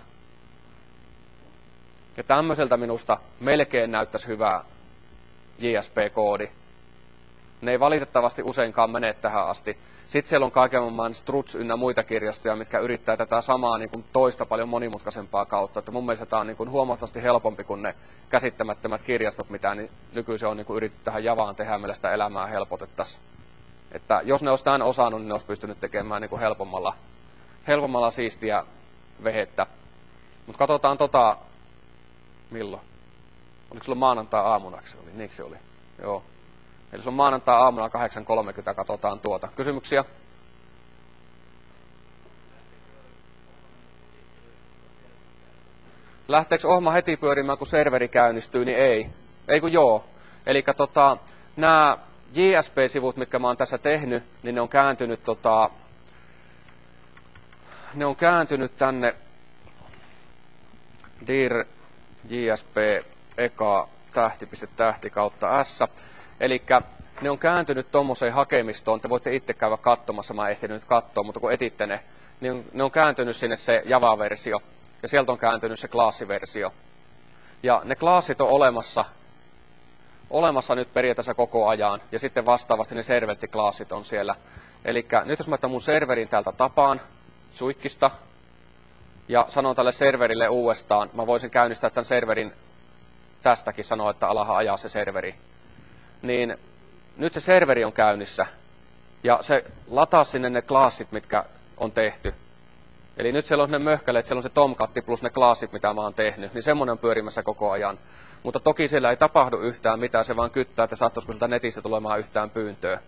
[SPEAKER 1] Ja tämmöiseltä minusta melkein näyttäisi hyvä J S P-koodi. Ne ei valitettavasti useinkaan mene tähän asti. Sitten siellä on kaiken maailman struts ynnä muita kirjastoja, mitkä yrittää tätä samaa niin kuin toista paljon monimutkaisempaa kautta. Että mun mielestä tämä on niin kuin huomattavasti helpompi kuin ne käsittämättömät kirjastot, mitä niin nykyisin on niin kuin yritetty tähän Javaan tehdä, meillä sitä elämää helpotettaisiin. Että jos ne olisi tämän osannut, niin ne olisi pystynyt tekemään niin kuin helpommalla, helpommalla siistiä vehettä. Mutta katsotaan tota, milloin? Oliko sulla maanantai-aamuna se oli? Niinkö se oli? Joo. Eli se on maanantai-aamuna kahdeksan kolmekymmentä, katsotaan tuota. Kysymyksiä? Lähteekö ohjelma heti pyörimään, kun serveri käynnistyy, niin ei. Ei kun joo. Eli tota, nämä J S P-sivut, mitkä mä oon tässä tehnyt, niin ne on kääntynyt, tota, ne on kääntynyt tänne dir jsp eka tähti piste tähti kautta s. Eli ne on kääntynyt tuommoiseen hakemistoon, te voitte itse käydä katsomassa, mä en ehtinyt nyt katsoa, mutta kun etitte ne, niin ne on kääntynyt sinne se Java-versio, ja sieltä on kääntynyt se klassiversio. Ja ne klassit on olemassa, olemassa nyt periaatteessa koko ajan, ja sitten vastaavasti ne servettiklassit on siellä. Eli nyt jos mä otan mun serverin täältä tapaan, suikkista, ja sanon tälle serverille uudestaan, mä voisin käynnistää tämän serverin tästäkin sanoa, että alahan ajaa se serveri. Niin nyt se serveri on käynnissä, ja se lataa sinne ne klassit, mitkä on tehty. Eli nyt siellä on ne möhkäleet, siellä on se Tomcat plus ne klassit, mitä mä oon tehnyt, niin semmoinen on pyörimässä koko ajan. Mutta toki siellä ei tapahdu yhtään mitään, se vaan kyttää, että saattoisiko sieltä netistä tulemaan yhtään pyyntöä.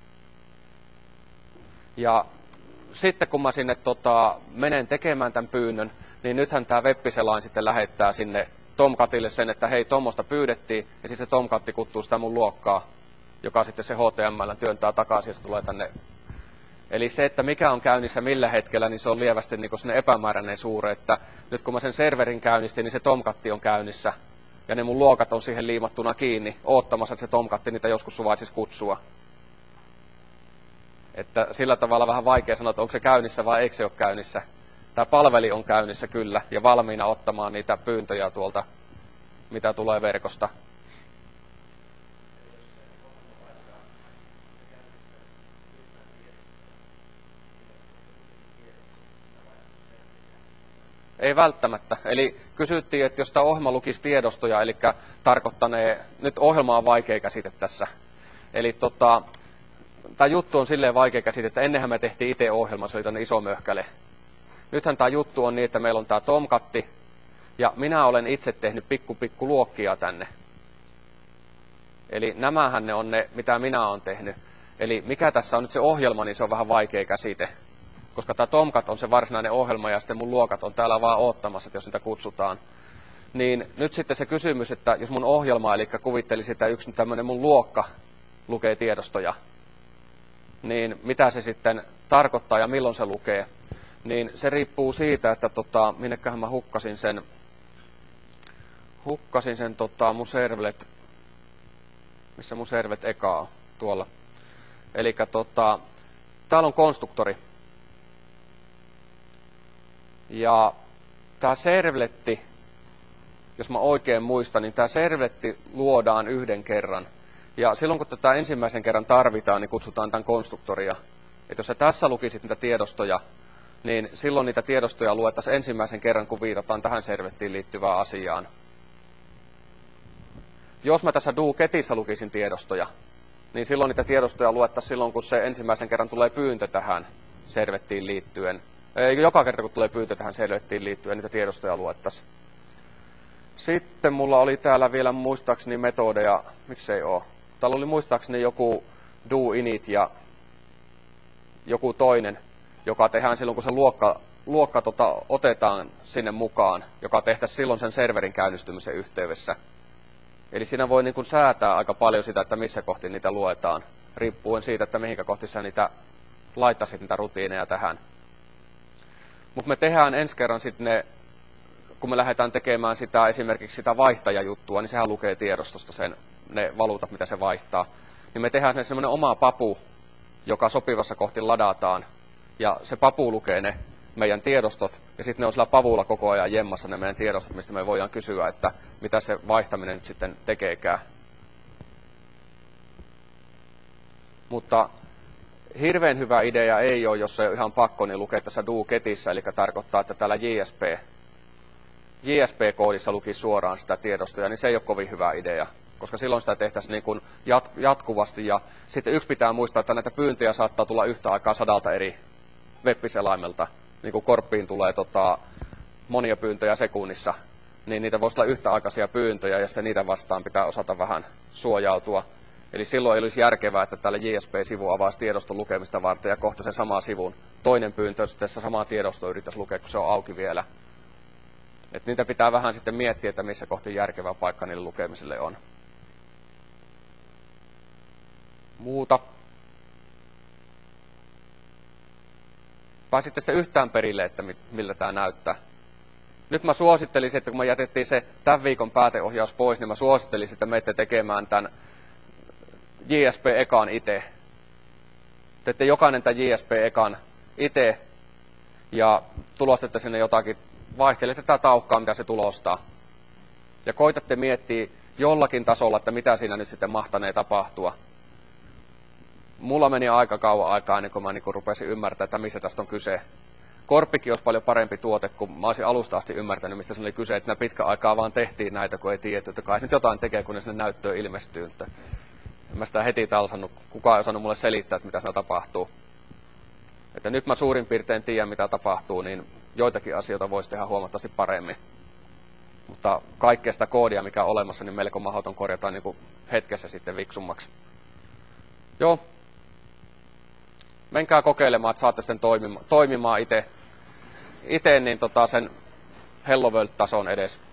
[SPEAKER 1] Ja sitten kun mä sinne tota, menen tekemään tämän pyynnön, niin nythän tämä web-selain sitten lähettää sinne Tomcatille sen, että hei, tuommoista pyydettiin, ja sitten se Tomcat kuttuu sitä mun luokkaa, joka sitten se H T M L työntää takaisin, ja se tulee tänne. Eli se, että mikä on käynnissä millä hetkellä, niin se on lievästi niin sinne epämääräinen suure, että nyt kun mä sen serverin käynnistin, niin se Tomcat on käynnissä, ja ne mun luokat on siihen liimattuna kiinni, oottamassa, että se Tomcat niitä joskus suvaitsisi kutsua. Että sillä tavalla vähän vaikea sanoa, että onko se käynnissä vai eikö se ole käynnissä. Tämä palveli on käynnissä kyllä, ja valmiina ottamaan niitä pyyntöjä tuolta, mitä tulee verkosta. Ei välttämättä. Eli kysyttiin, että jos tämä ohjelma lukisi tiedostoja, eli tarkoittanee, nyt ohjelma on vaikea käsite tässä. Eli tota, tämä juttu on silleen vaikea käsite, että ennenhän me tehtiin itse ohjelma, se oli tänne iso möhkäle. Nythän tämä juttu on niin, että meillä on tämä Tomcat, ja minä olen itse tehnyt pikku pikku luokkia tänne. Eli nämähän ne on ne, mitä minä olen tehnyt. Eli mikä tässä on nyt se ohjelma, niin se on vähän vaikea käsite. Koska tämä Tomcat on se varsinainen ohjelma, ja sitten mun luokat on täällä vaan oottamassa, että jos niitä kutsutaan. Niin nyt sitten se kysymys, että jos mun ohjelma, eli kuvittelisi, että yksi tämmöinen mun luokka lukee tiedostoja, niin mitä se sitten tarkoittaa ja milloin se lukee, niin se riippuu siitä, että tota, minnekähän mä hukkasin sen, hukkasin sen tota, mun servlet, missä mun servet eka on, tuolla. Elikkä tota, täällä on konstruktori. Ja tämä servletti, jos mä oikein muistan, niin tämä servletti luodaan yhden kerran. Ja silloin kun tätä ensimmäisen kerran tarvitaan, niin kutsutaan tämän konstruktoria. Että jos sä tässä lukisit niitä tiedostoja, niin silloin niitä tiedostoja luettaisiin ensimmäisen kerran, kun viitataan tähän servettiin liittyvään asiaan. Jos mä tässä do-getissä lukisin tiedostoja, niin silloin niitä tiedostoja luettaisiin silloin, kun se ensimmäisen kerran tulee pyyntö tähän servettiin liittyen. Ei, joka kerta, kun tulee pyyntö tähän servettiin liittyen, niitä tiedostoja luettaisiin. Sitten mulla oli täällä vielä muistaakseni metodeja, miksei oo. Täällä oli muistaakseni joku do init ja joku toinen, joka tehdään silloin, kun se luokka, luokka tota, otetaan sinne mukaan, joka tehtäisiin silloin sen serverin käynnistymisen yhteydessä. Eli siinä voi niin kuin säätää aika paljon sitä, että missä kohti niitä luetaan, riippuen siitä, että mihinkä kohti sä niitä laittaisit niitä rutiineja tähän. Mutta me tehdään ensi kerran sitten ne, kun me lähdetään tekemään sitä esimerkiksi sitä vaihtajajuttua, niin sehän lukee tiedostosta sen, ne valuutat, mitä se vaihtaa. Niin me tehdään sinne semmoinen oma papu, joka sopivassa kohti ladataan. Ja se papu lukee ne meidän tiedostot, ja sitten ne on sillä pavulla koko ajan jemmassa ne meidän tiedostot, mistä me voidaan kysyä, että mitä se vaihtaminen nyt sitten tekeekään. Mutta hirveän hyvä idea ei ole, jos se on ihan pakko, niin lukee tässä do-getissä, eli tarkoittaa, että täällä J S P, J S P-koodissa lukisi suoraan sitä tiedostoja, niin se ei ole kovin hyvä idea, koska silloin sitä tehtäisiin niin kuin jatkuvasti. Ja sitten yksi pitää muistaa, että näitä pyyntöjä saattaa tulla yhtä aikaa sadalta eri web-selaimelta, niin kuin korppiin tulee tota, monia pyyntöjä sekunnissa, niin niitä voisi olla yhtäaikaisia pyyntöjä, ja sitten niitä vastaan pitää osata vähän suojautua. Eli silloin ei olisi järkevää, että täällä J S P-sivu avaisi tiedoston lukemista varten, ja kohta sen saman sivun toinen pyyntö, sitten se sama tiedosto yrittäisi lukea, kun se on auki vielä. Et niitä pitää vähän sitten miettiä, että missä kohti järkevä paikka niille lukemiselle on. Muuta. Pääsitte sitten yhtään perille, että miltä tämä näyttää. Nyt mä suosittelisin, että kun me jätettiin se tämän viikon pääteohjaus pois, niin mä suosittelisin, että menette tekemään tämän J S P-ekan itse. Teette jokainen tämän J S P-ekan itse ja tulostette sinne jotakin, vaihtelette tätä taukkaa, mitä se tulostaa. Ja koitatte miettiä jollakin tasolla, että mitä siinä nyt sitten mahtanee tapahtua. Mulla meni aika kauan aikaa ennen kuin mä niin rupesin ymmärtämään, että missä tästä on kyse. Korppikin olisi paljon parempi tuote, kun mä olisin alusta asti ymmärtänyt, mistä se oli kyse. Että siinä pitkä aikaa vaan tehtiin näitä, kun ei tiedetty, että kai nyt jotain tekee, kun ne sinne näyttöön ilmestyy. En mä sitä heti talsannut, kukaan ei osannut mulle selittää, että mitä siinä tapahtuu. Että nyt mä suurin piirtein tiedän, mitä tapahtuu, niin joitakin asioita voisi tehdä huomattavasti paremmin. Mutta kaikkea sitä koodia, mikä on olemassa, niin melko mahdoton korjata niin kuin hetkessä sitten viksummaksi. Joo. Menkää kokeilemaan, että saatte sen toimimaan, toimimaan itse, ite, niin tota sen Hello World-tason edes.